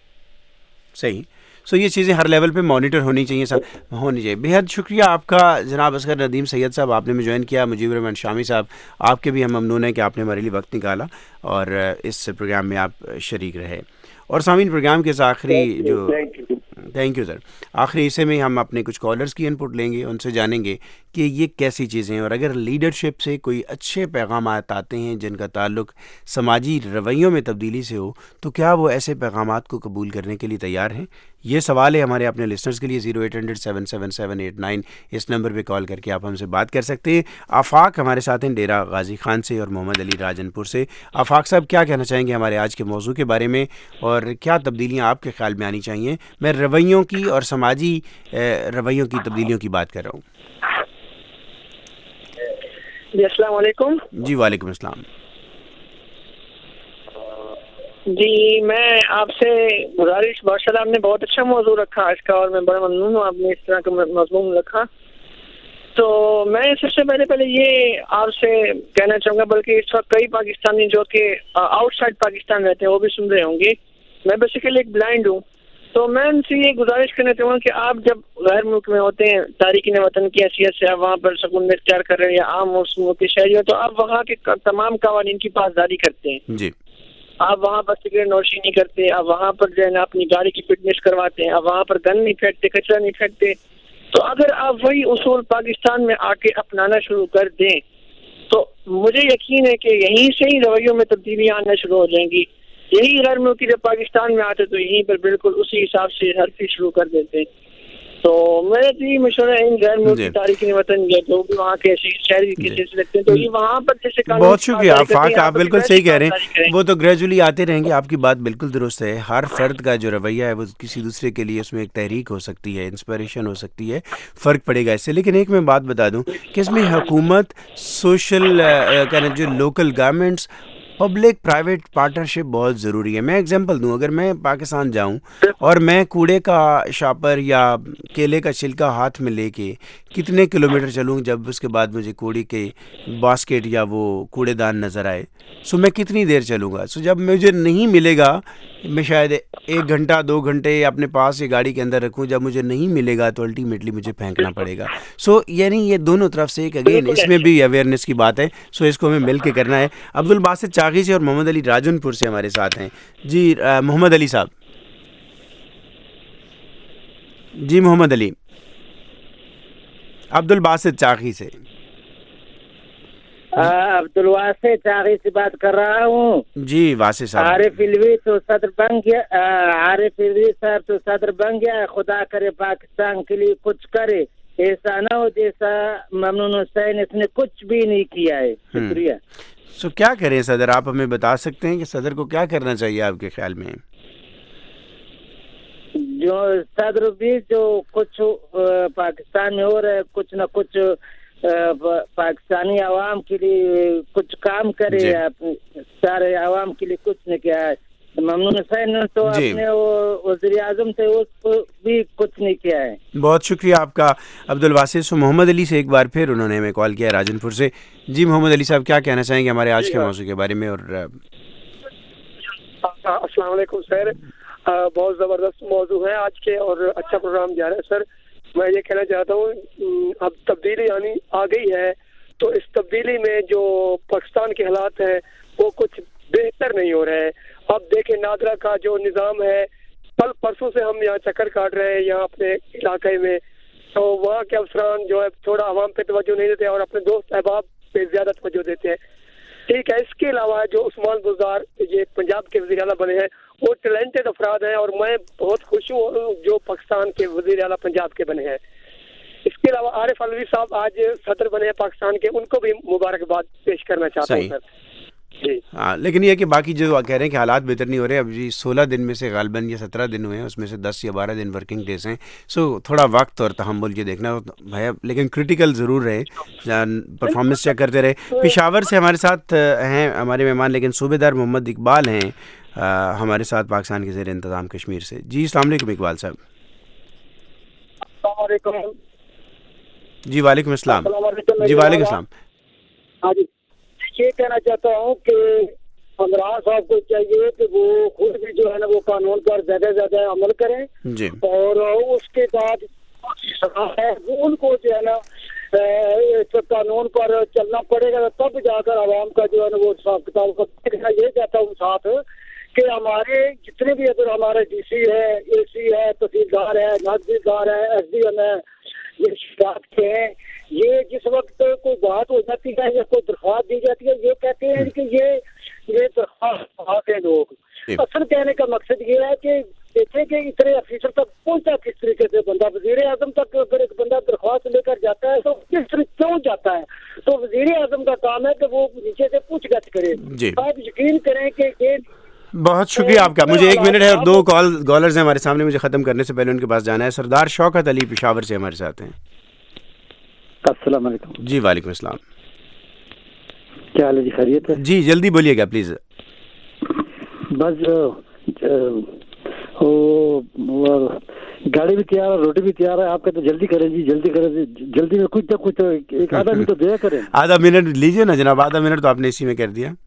सही। सो ये चीज़ें हर लेवल पे मॉनिटर होनी चाहिए सर, होनी चाहिए। बेहद शुक्रिया आपका जनाब असगर नदीम सैयद साहब, आपने में ज्वाइन किया। मुजीबर रहमान शामी साहब, आपके भी हम ममनून हैं कि आपने हमारे लिए वक्त निकाला और इस प्रोग्राम में आप शरीक रहे। और सामीन, प्रोग्राम के आखिरी जो थैंक यू सर, आखिरी हिस्से में हम अपने कुछ कॉलर्स की इनपुट लेंगे, उनसे जानेंगे कि ये कैसी चीज़ें हैं और अगर लीडरशिप से कोई अच्छे पैगाम आते हैं जिनका ताल्लुक समाजी रवैयों में तब्दीली से हो, तो क्या वो ऐसे पैगाम को कबूल करने के लिए तैयार हैं? ये सवाल है हमारे अपने लिसनर्स के लिए। 0800-777-889 इस नंबर पे कॉल करके आप हमसे बात कर सकते हैं। आफाक हमारे साथ हैं डेरा गाजी खान से और मोहम्मद अली राजनपुर से। आफाक साहब, क्या कहना चाहेंगे हमारे आज के मौजू के बारे में और क्या तब्दीलियाँ आपके ख्याल में आनी चाहिए? मैं रवैयों की और समाजी रवैयों की तब्दीलियों की बात कर रहा हूँ। जी अस्सलाम वालेकुम। जी वालेकुम अस्सलाम। जी, मैं आपसे गुजारिश, माशाल्लाह आपने बहुत अच्छा मौजू रखा आज का और मैं बड़ा ममनून हूँ आपने इस तरह का मजमून रखा। तो मैं सबसे पहले ये आपसे कहना चाहूँगा, बल्कि इस वक्त कई पाकिस्तानी जो कि आउटसाइड पाकिस्तान रहते हैं वो भी सुन रहे होंगे। मैं बेसिकली एक ब्लाइंड हूँ, तो मैं उनसे ये गुजारिश करना चाहूँगा कि आप जब गैर मुल्क में होते हैं, तारीकीन वतन की हैसियत से आप वहाँ पर सकून इख्तियार कर रहे हैं या आम उस मुल्क के शहरी हो, तो आप वहाँ के तमाम कवानीन की पासदारी करते हैं जी। आप वहाँ पर सिगरेट नोशी नहीं करते, आप वहाँ पर जो है ना अपनी गाड़ी की फिटनेस करवाते हैं, आप वहाँ पर गन नहीं फेंकते, कचरा नहीं फेंकते। तो अगर आप वही उसूल पाकिस्तान में आके अपनाना शुरू कर दें तो मुझे यकीन है कि यहीं से ही रवैयों में तब्दीलियाँ आना शुरू हो जाएंगी। यही गैर मुल्की जब पाकिस्तान में आते तो यहीं पर बिल्कुल उसी हिसाब से हर चीज शुरू कर देते हैं। تو میرا تو یہ مشورہ ہے غیر ملکی تارکین وطن جو بھی وہاں کے شہری کیسے لگتے ہیں تو یہ وہاں پر جیسے بہت شکریہ آفاق، آپ بالکل صحیح کہہ رہے ہیں، وہ تو گریجولی آتے رہیں گے. آپ کی بات بالکل درست ہے. ہر فرد کا جو رویہ ہے وہ کسی دوسرے کے لیے اس میں ایک تحریک ہو سکتی ہے، انسپریشن ہو سکتی ہے، فرق پڑے گا اس سے. لیکن ایک میں بات بتا دوں کہ اس میں حکومت، سوشل جو local governments, public private partnership بہت ضروری ہے. میں ایگزامپل دوں، اگر میں پاکستان جاؤں اور میں کوڑے کا شاپر یا کیلے کا چھلکا ہاتھ میں لے کے کتنے کلومیٹر چلوں جب اس کے بعد مجھے کوڑے کے باسکٹ یا وہ کوڑے دان نظر آئے، سو میں کتنی دیر چلوں گا؟ سو جب مجھے نہیں ملے گا، میں شاید 1 گھنٹہ 2 گھنٹے اپنے پاس یہ گاڑی کے اندر رکھوں، جب مجھے نہیں ملے گا تو الٹیمیٹلی مجھے پھینکنا پڑے گا. سو یعنی یہ دونوں طرف سے ایک اگین اس میں بھی اویئرنیس کی بات ہے. سو اس کو ہمیں مل کے کرنا ہے. عبدالباسط چاغی سے اور محمد علی راجن پور سے ہمارے ساتھ ہیں. جی محمد علی صاحب. جی محمد علی. عبدالباسط چاغی سے. عبدالواسع چاغی سے بات کر رہا ہوں. جی واسع صاحب. عارف علوی تو صدر بن گیا، عارف علوی صاحب تو صدر بن گیا. خدا کرے پاکستان کے لیے کچھ کرے، ایسا نہ ہو جیسا ممنون حسین، اس نے کچھ بھی نہیں کیا ہے. شکریہ. سو کیا کریں صدر؟ آپ ہمیں بتا سکتے ہیں کہ صدر کو کیا کرنا چاہیے آپ کے خیال میں؟ جو صدر بھی جو کچھ پاکستان میں ہو رہا ہے، کچھ نہ کچھ پاکستانی عوام کے لیے کچھ کام کرے. سارے عوام کے لیے کچھ نہیں کیا ہے. ممنون حسین تو اپنے وزیر اعظم تھے، اس کو بھی کچھ نہیں کیا ہے. بہت شکریہ آپ کا عبدالواسع. سو محمد علی سے ایک بار پھر انہوں نے ہمیں کال کیا راجن پور سے. جی محمد علی صاحب کیا کہنا چاہیں گے ہمارے آج کے موضوع کے بارے میں؟ اور السلام علیکم سر. بہت زبردست موضوع ہے آج کے اور اچھا پروگرام جا رہا ہے سر. میں یہ کہنا چاہتا ہوں اب تبدیلی یعنی آ گئی ہے، تو اس تبدیلی میں جو پاکستان کے حالات ہیں وہ کچھ بہتر نہیں ہو رہے ہیں. اب دیکھیں نادرا کا جو نظام ہے، کل پرسوں سے ہم یہاں چکر کاٹ رہے ہیں یہاں اپنے علاقے میں، تو وہاں کے افسران جو ہے تھوڑا عوام پہ توجہ نہیں دیتے اور اپنے دوست احباب پہ زیادہ توجہ دیتے ہیں. ٹھیک ہے. اس کے علاوہ جو عثمان بزدار یہ پنجاب کے وزیر اعلیٰ بنے ہیں، وہ ٹیلنٹڈ افراد ہیں اور میں بہت خوش ہوں جو پاکستان کے وزیر اعلیٰ پنجاب کے بنے ہیں. اس کے علاوہ عارف علوی صاحب آج صدر بنے ہیں پاکستان کے، ان کو بھی مبارکباد پیش کرنا چاہتا ہوں سر. جی ہاں، لیکن یہ کہ باقی جو کہہ رہے ہیں کہ حالات بہتر نہیں ہو رہے. اب جی 16 دن میں سے غالباً یہ 17 دن ہوئے ہیں، اس میں سے 10 یا 12 دن ورکنگ ڈیز ہیں. سو تھوڑا وقت اور تحمل یہ دیکھنا ہے، لیکن کریٹیکل ضرور رہے، پرفارمنس چیک کرتے رہے. پشاور سے ہمارے ساتھ ہیں ہمارے مہمان، لیکن صوبے دار محمد اقبال ہیں ہمارے ساتھ پاکستان کے زیر انتظام کشمیر سے. جی السلام علیکم اقبال صاحب. السلام علیکم. جی وعلیکم السلام. جی وعلیکم السلام. ہاں جی، یہ کہنا چاہتا ہوں کہ عمران صاحب کو چاہیے کہ وہ خود بھی جو ہے نا وہ قانون پر زیادہ سے زیادہ عمل کریں جی، اور اس کے بعد ان کو جو ہے نا قانون پر چلنا پڑے گا، تب جا کر عوام کا جو ہے نا وہ حساب کتاب کا. یہ چاہتا ہوں ساتھ کہ ہمارے جتنے بھی اگر ہمارے ڈی سی ہے، اے سی ہے، تحصیلدار ہے، نازدار ہے، ایس ڈی ایم ہے، یہ شکایت کے ہیں، یہ جس وقت کوئی بات ہو جاتی ہے یا کوئی درخواست دی جاتی ہے، یہ کہتے ہیں کہ یہ درخواست ہے. لوگ اصل کہنے کا مقصد یہ ہے کہ دیکھیں کہ اتنے آفیسر تک پہنچا کس طریقے سے بندہ. وزیر اعظم تک اگر ایک بندہ درخواست لے کر جاتا ہے تو کس طریقے کیوں جاتا ہے؟ تو وزیر اعظم کا کام ہے کہ وہ نیچے سے پوچھ گچھ کرے. آپ یقین کریں کہ یہ بہت شکریہ آپ کا. مجھے 1 منٹ ہے اور 2 کالرز ہیں ہمارے سامنے، مجھے ختم کرنے سے پہلے ان کے پاس جانا ہے. سردار شوکت علی پشاور سے ہمارے ساتھ ہیں. السلام علیکم. جی وعلیکم السلام. کیا حال ہے جی؟ خیریت ہے؟ جی جلدی بولیے گا پلیز. بس گاڑی بھی تیار ہے، روٹی بھی تیار ہے. آپ کہتے جلدی کریں جی، جلدی کریں جی. جلدی میں کچھ نہ کچھ ایک آدھا منٹ تو دیا کریں. آدھا منٹ لیجیے نا جناب. آدھا منٹ تو آپ نے اسی میں کر دیا.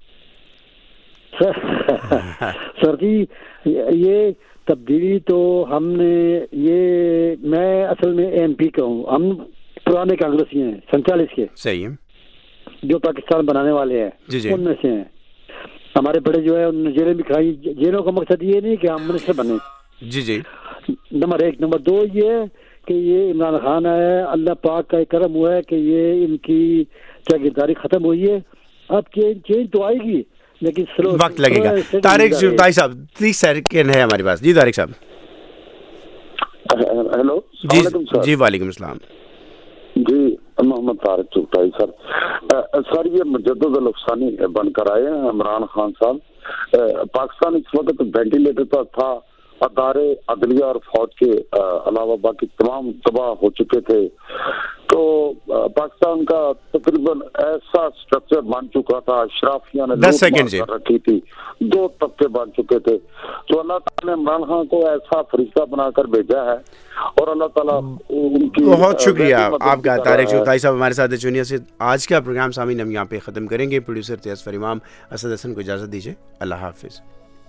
سر جی یہ تبدیلی تو ہم نے میں اصل میں ایم پی کا ہوں. ہم پرانے کانگریسی ہیں 47 کے. صحیح ہے. جو پاکستان بنانے والے ہیں جی ان میں سے ہیں. ہمارے بڑے جو ہے انہوں نے جیلیں بھی کھائی. جیلوں کا مقصد یہ نہیں کہ ہم منسٹر بنے. جی جی نمبر 1. نمبر 2 یہ ہے کہ یہ عمران خان ہے، اللہ پاک کا کرم ہوا ہے کہ یہ ان کی جاگیرداری ختم ہوئی ہے. اب چینج تو آئے گی لیکن وقت لگے گا. طارق صاحب 30 سیکنڈ ہے ہمارے پاس. جی طارق صاحب. ہیلو جی وعلیکم السلام. جی محمد طارق چغتائی سر یہ مجدد الافسانی بن کر آئے ہیں عمران خان صاحب. پاکستان اس وقت وینٹیلیٹر پر تھا، ادارے عدلیہ اور فوج کے علاوہ باقی تمام تباہ ہو چکے تھے. تو پاکستان کا تقریباً ایسا اسٹرکچر بن چکا تھا، اشرافیہ نے 10 سیکنڈ سے رکھی تھی، 2 طبقے بن چکے تھے. تو اللہ تعالیٰ نے عمران خان کو ایسا فرشتہ بنا کر بھیجا ہے اور اللہ تعالیٰ ان کی بہت شکریہ آپ کا طارق چغتائی صاحب ہمارے ساتھ چونیا سے. آج کا پروگرام سامعین ہم یہاں پہ ختم کریں گے. پروڈیوسر تیسفر امام، اسد حسن کو اجازت دیجیے. اللہ حافظ.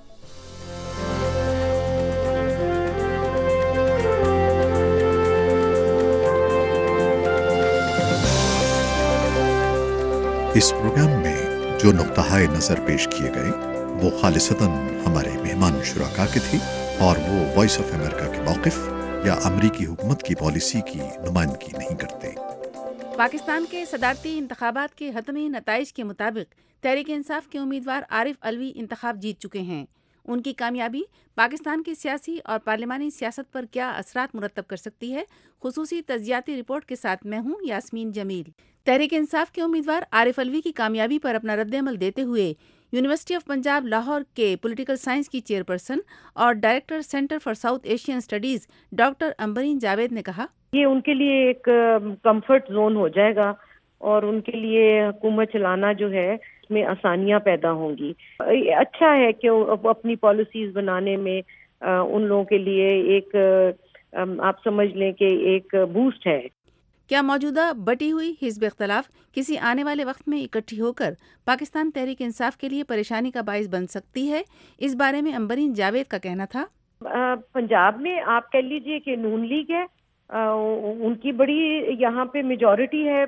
اس پروگرام میں جو نقطہ نظر پیش کیے گئے وہ خالصتاً ہمارے مہمان شرکا کے تھے اور وہ وائس آف امریکہ کے موقف یا امریکی حکومت کی پالیسی کی نمائندگی نہیں کرتے. پاکستان کے صدارتی انتخابات کے حتمی نتائج کے مطابق تحریک انصاف کے امیدوار عارف علوی انتخاب جیت چکے ہیں. ان کی کامیابی پاکستان کی سیاسی اور پارلیمانی سیاست پر کیا اثرات مرتب کر سکتی ہے؟ خصوصی تجزیاتی رپورٹ کے ساتھ میں ہوں یاسمین جمیل. تحریک انصاف کے امیدوار عارف علوی کی کامیابی پر اپنا رد عمل دیتے ہوئے یونیورسٹی آف پنجاب لاہور کے پولیٹیکل سائنس کی چیئرپرسن اور director centre for south Asian studies doctor Ambreen Javed نے کہا، یہ ان کے لیے ایک کمفرٹ زون ہو جائے گا اور ان کے لیے حکومت چلانا جو ہے اس میں آسانیاں پیدا ہوں گی. اچھا ہے کہ اپنی پالیسیز بنانے میں ان لوگوں کے لیے ایک آپ سمجھ لیں کہ ایک بوسٹ ہے. کیا موجودہ بٹی ہوئی حزب اختلاف کسی آنے والے وقت میں اکٹھی ہو کر پاکستان تحریک انصاف کے لیے پریشانی کا باعث بن سکتی ہے؟ اس بارے میں امبرین جاوید کا کہنا تھا، پنجاب میں آپ کہہ لیجئے کہ نون لیگ ہے، ان کی بڑی یہاں پہ میجورٹی ہے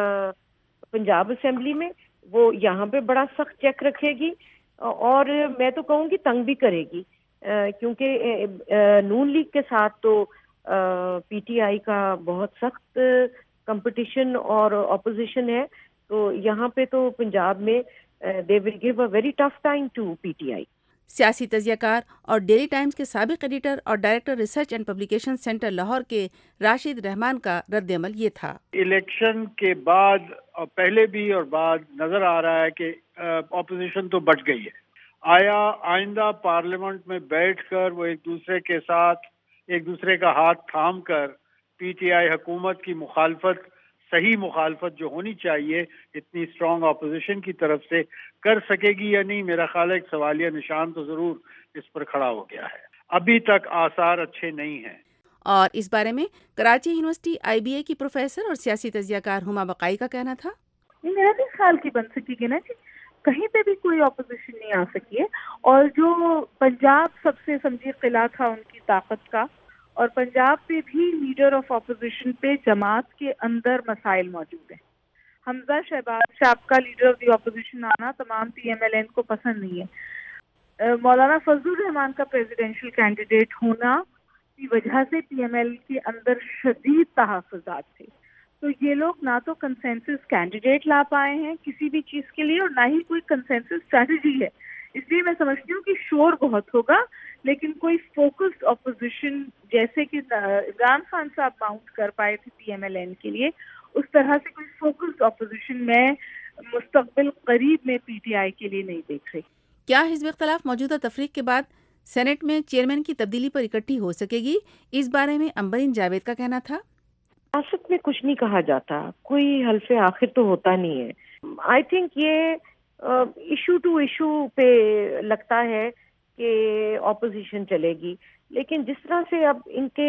پنجاب اسمبلی میں، وہ یہاں پہ بڑا سخت چیک رکھے گی اور میں تو کہوں گی تنگ بھی کرے گی، کیونکہ نون لیگ کے ساتھ تو پی ٹی آئی کا بہت سخت کمپٹیشن اور اپوزیشن ہے. تو یہاں پہ تو پنجاب میں they will give a very tough time to P T I. سیاسی تجزیہ کار اور ڈیلی ٹائمز کے سابق ایڈیٹر اور director research and publication centre Lahore کے راشد رحمان کا رد عمل یہ تھا، الیکشن کے بعد اور پہلے بھی اور بعد نظر آ رہا ہے کہ اپوزیشن تو بٹ گئی ہے. آیا آئندہ پارلیمنٹ میں بیٹھ کر وہ ایک دوسرے کے ساتھ ایک دوسرے کا ہاتھ تھام کر پی ٹی آئی حکومت کی مخالفت، صحیح مخالفت جو ہونی چاہیے اتنی اسٹرانگ اپوزیشن کی طرف سے، کر سکے گی یا نہیں؟ میرا خیال ہے ایک سوالیہ نشان تو ضرور اس پر کھڑا ہو گیا ہے. ابھی تک آثار اچھے نہیں ہیں. اور اس بارے میں Karachi university I B A کی پروفیسر اور سیاسی تجزیہ کار ہما بقائی کا کہنا تھا، میرا بھی خیال کی بن سکے گی نا جی، کہیں پہ بھی کوئی اپوزیشن نہیں آ سکی ہے. اور جو پنجاب سب سے سمجھی قلعہ تھا ان کی طاقت کا، اور پنجاب پہ بھی لیڈر آف اپوزیشن پہ جماعت کے اندر مسائل موجود ہیں. حمزہ شہباز صاحب کا لیڈر آف دی اپوزیشن آنا تمام پی ایم ایل این کو پسند نہیں ہے. مولانا فضل الرحمان کا پریزیڈینشیل کینڈیڈیٹ ہونا کی وجہ سے پی ایم ایل کے اندر شدید تحفظات تھے. تو یہ لوگ نہ تو کنسنسس کینڈیڈیٹ لا پائے ہیں کسی بھی چیز کے لیے اور نہ ہی کوئی کنسنسس اسٹریٹجی ہے. اس لیے میں سمجھتی ہوں کہ شور بہت ہوگا لیکن کوئی فوکسڈ اپوزیشن جیسے کہ عمران خان صاحب ماؤنٹ کر پائے تھے پی ایم ایل این کے لیے، اس طرح سے کوئی فوکسڈ اپوزیشن میں مستقبل قریب میں پی ٹی آئی کے لیے نہیں دیکھ رہی. کیا حزب اختلاف موجودہ تفریق کے بعد سینٹ میں چیئرمین کی تبدیلی پر اکٹھی ہو سکے گی؟ اس بارے میں امبرین جاوید کا کہنا تھا، سیاست میں کچھ نہیں کہا جاتا، کوئی حلف آخر تو ہوتا نہیں ہے. آئی تھنک یہ ایشو ٹو ایشو پہ لگتا ہے کہ اپوزیشن چلے گی، لیکن جس طرح سے اب ان کے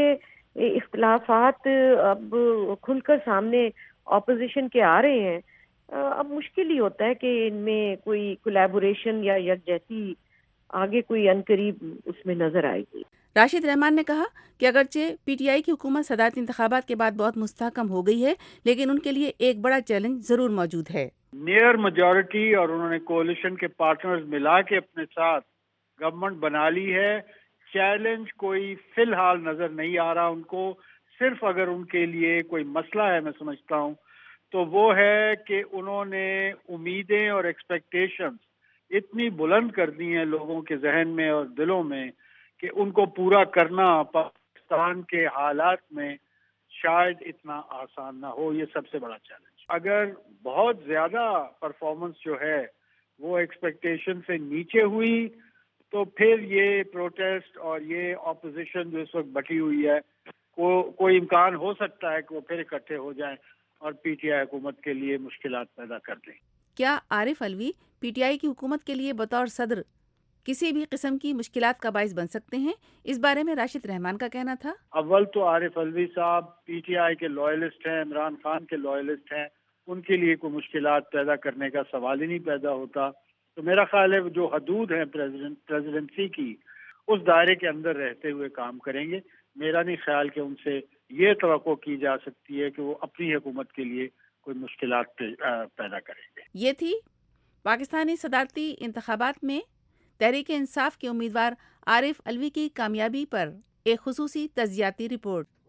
اختلافات اب کھل کر سامنے اپوزیشن کے آ رہے ہیں، اب مشکل ہی ہوتا ہے کہ ان میں کوئی کولیبوریشن یا یکجہتی آگے کوئی عنقریب اس میں نظر آئے گی. راشد رحمان نے کہا کہ اگرچہ پی ٹی آئی کی حکومت صدارتی انتخابات کے بعد بہت مستحکم ہو گئی ہے لیکن ان کے لیے ایک بڑا چیلنج ضرور موجود ہے. نیئر میجورٹی اور انہوں نے کولیشن کے پارٹنرز ملا کے اپنے ساتھ گورنمنٹ بنا لی ہے. چیلنج کوئی فی الحال نظر نہیں آ رہا ان کو. صرف اگر ان کے لیے کوئی مسئلہ ہے میں سمجھتا ہوں تو وہ ہے کہ انہوں نے امیدیں اور ایکسپیکٹیشنز اتنی بلند کر دی ہیں لوگوں کے ذہن میں اور دلوں میں کہ ان کو پورا کرنا پاکستان کے حالات میں شاید اتنا آسان نہ ہو. یہ سب سے بڑا چیلنج. اگر بہت زیادہ پرفارمنس جو ہے وہ ایکسپیکٹیشن سے نیچے ہوئی تو پھر یہ پروٹیسٹ اور یہ اپوزیشن جو اس وقت بٹی ہوئی ہے کوئی امکان ہو سکتا ہے کہ وہ پھر اکٹھے ہو جائیں اور پی ٹی آئی حکومت کے لیے مشکلات پیدا کر دیں. کیا عارف الوی پی ٹی آئی کی حکومت کے لیے بطور صدر کسی بھی قسم کی مشکلات کا باعث بن سکتے ہیں؟ اس بارے میں راشد رحمان کا کہنا تھا. اول تو عارف الوی صاحب پی ٹی آئی کے لوائلسٹ ہیں، عمران خان کے لوائلسٹ ہیں، ان کے لیے کوئی مشکلات پیدا کرنے کا سوال ہی نہیں پیدا ہوتا. تو میرا خیال ہے جو حدود ہیں پریزیڈنسی کی اس دائرے کے اندر رہتے ہوئے کام کریں گے. میرا نہیں خیال کہ ان سے یہ توقع کی جا سکتی ہے کہ وہ اپنی حکومت کے لیے کوئی مشکلات پیدا کریں گے. یہ تھی پاکستانی صدارتی انتخابات میں تحریک انصاف کے امیدوار عارف الوی کی کامیابی پر ایک خصوصی تجزیاتی رپورٹ.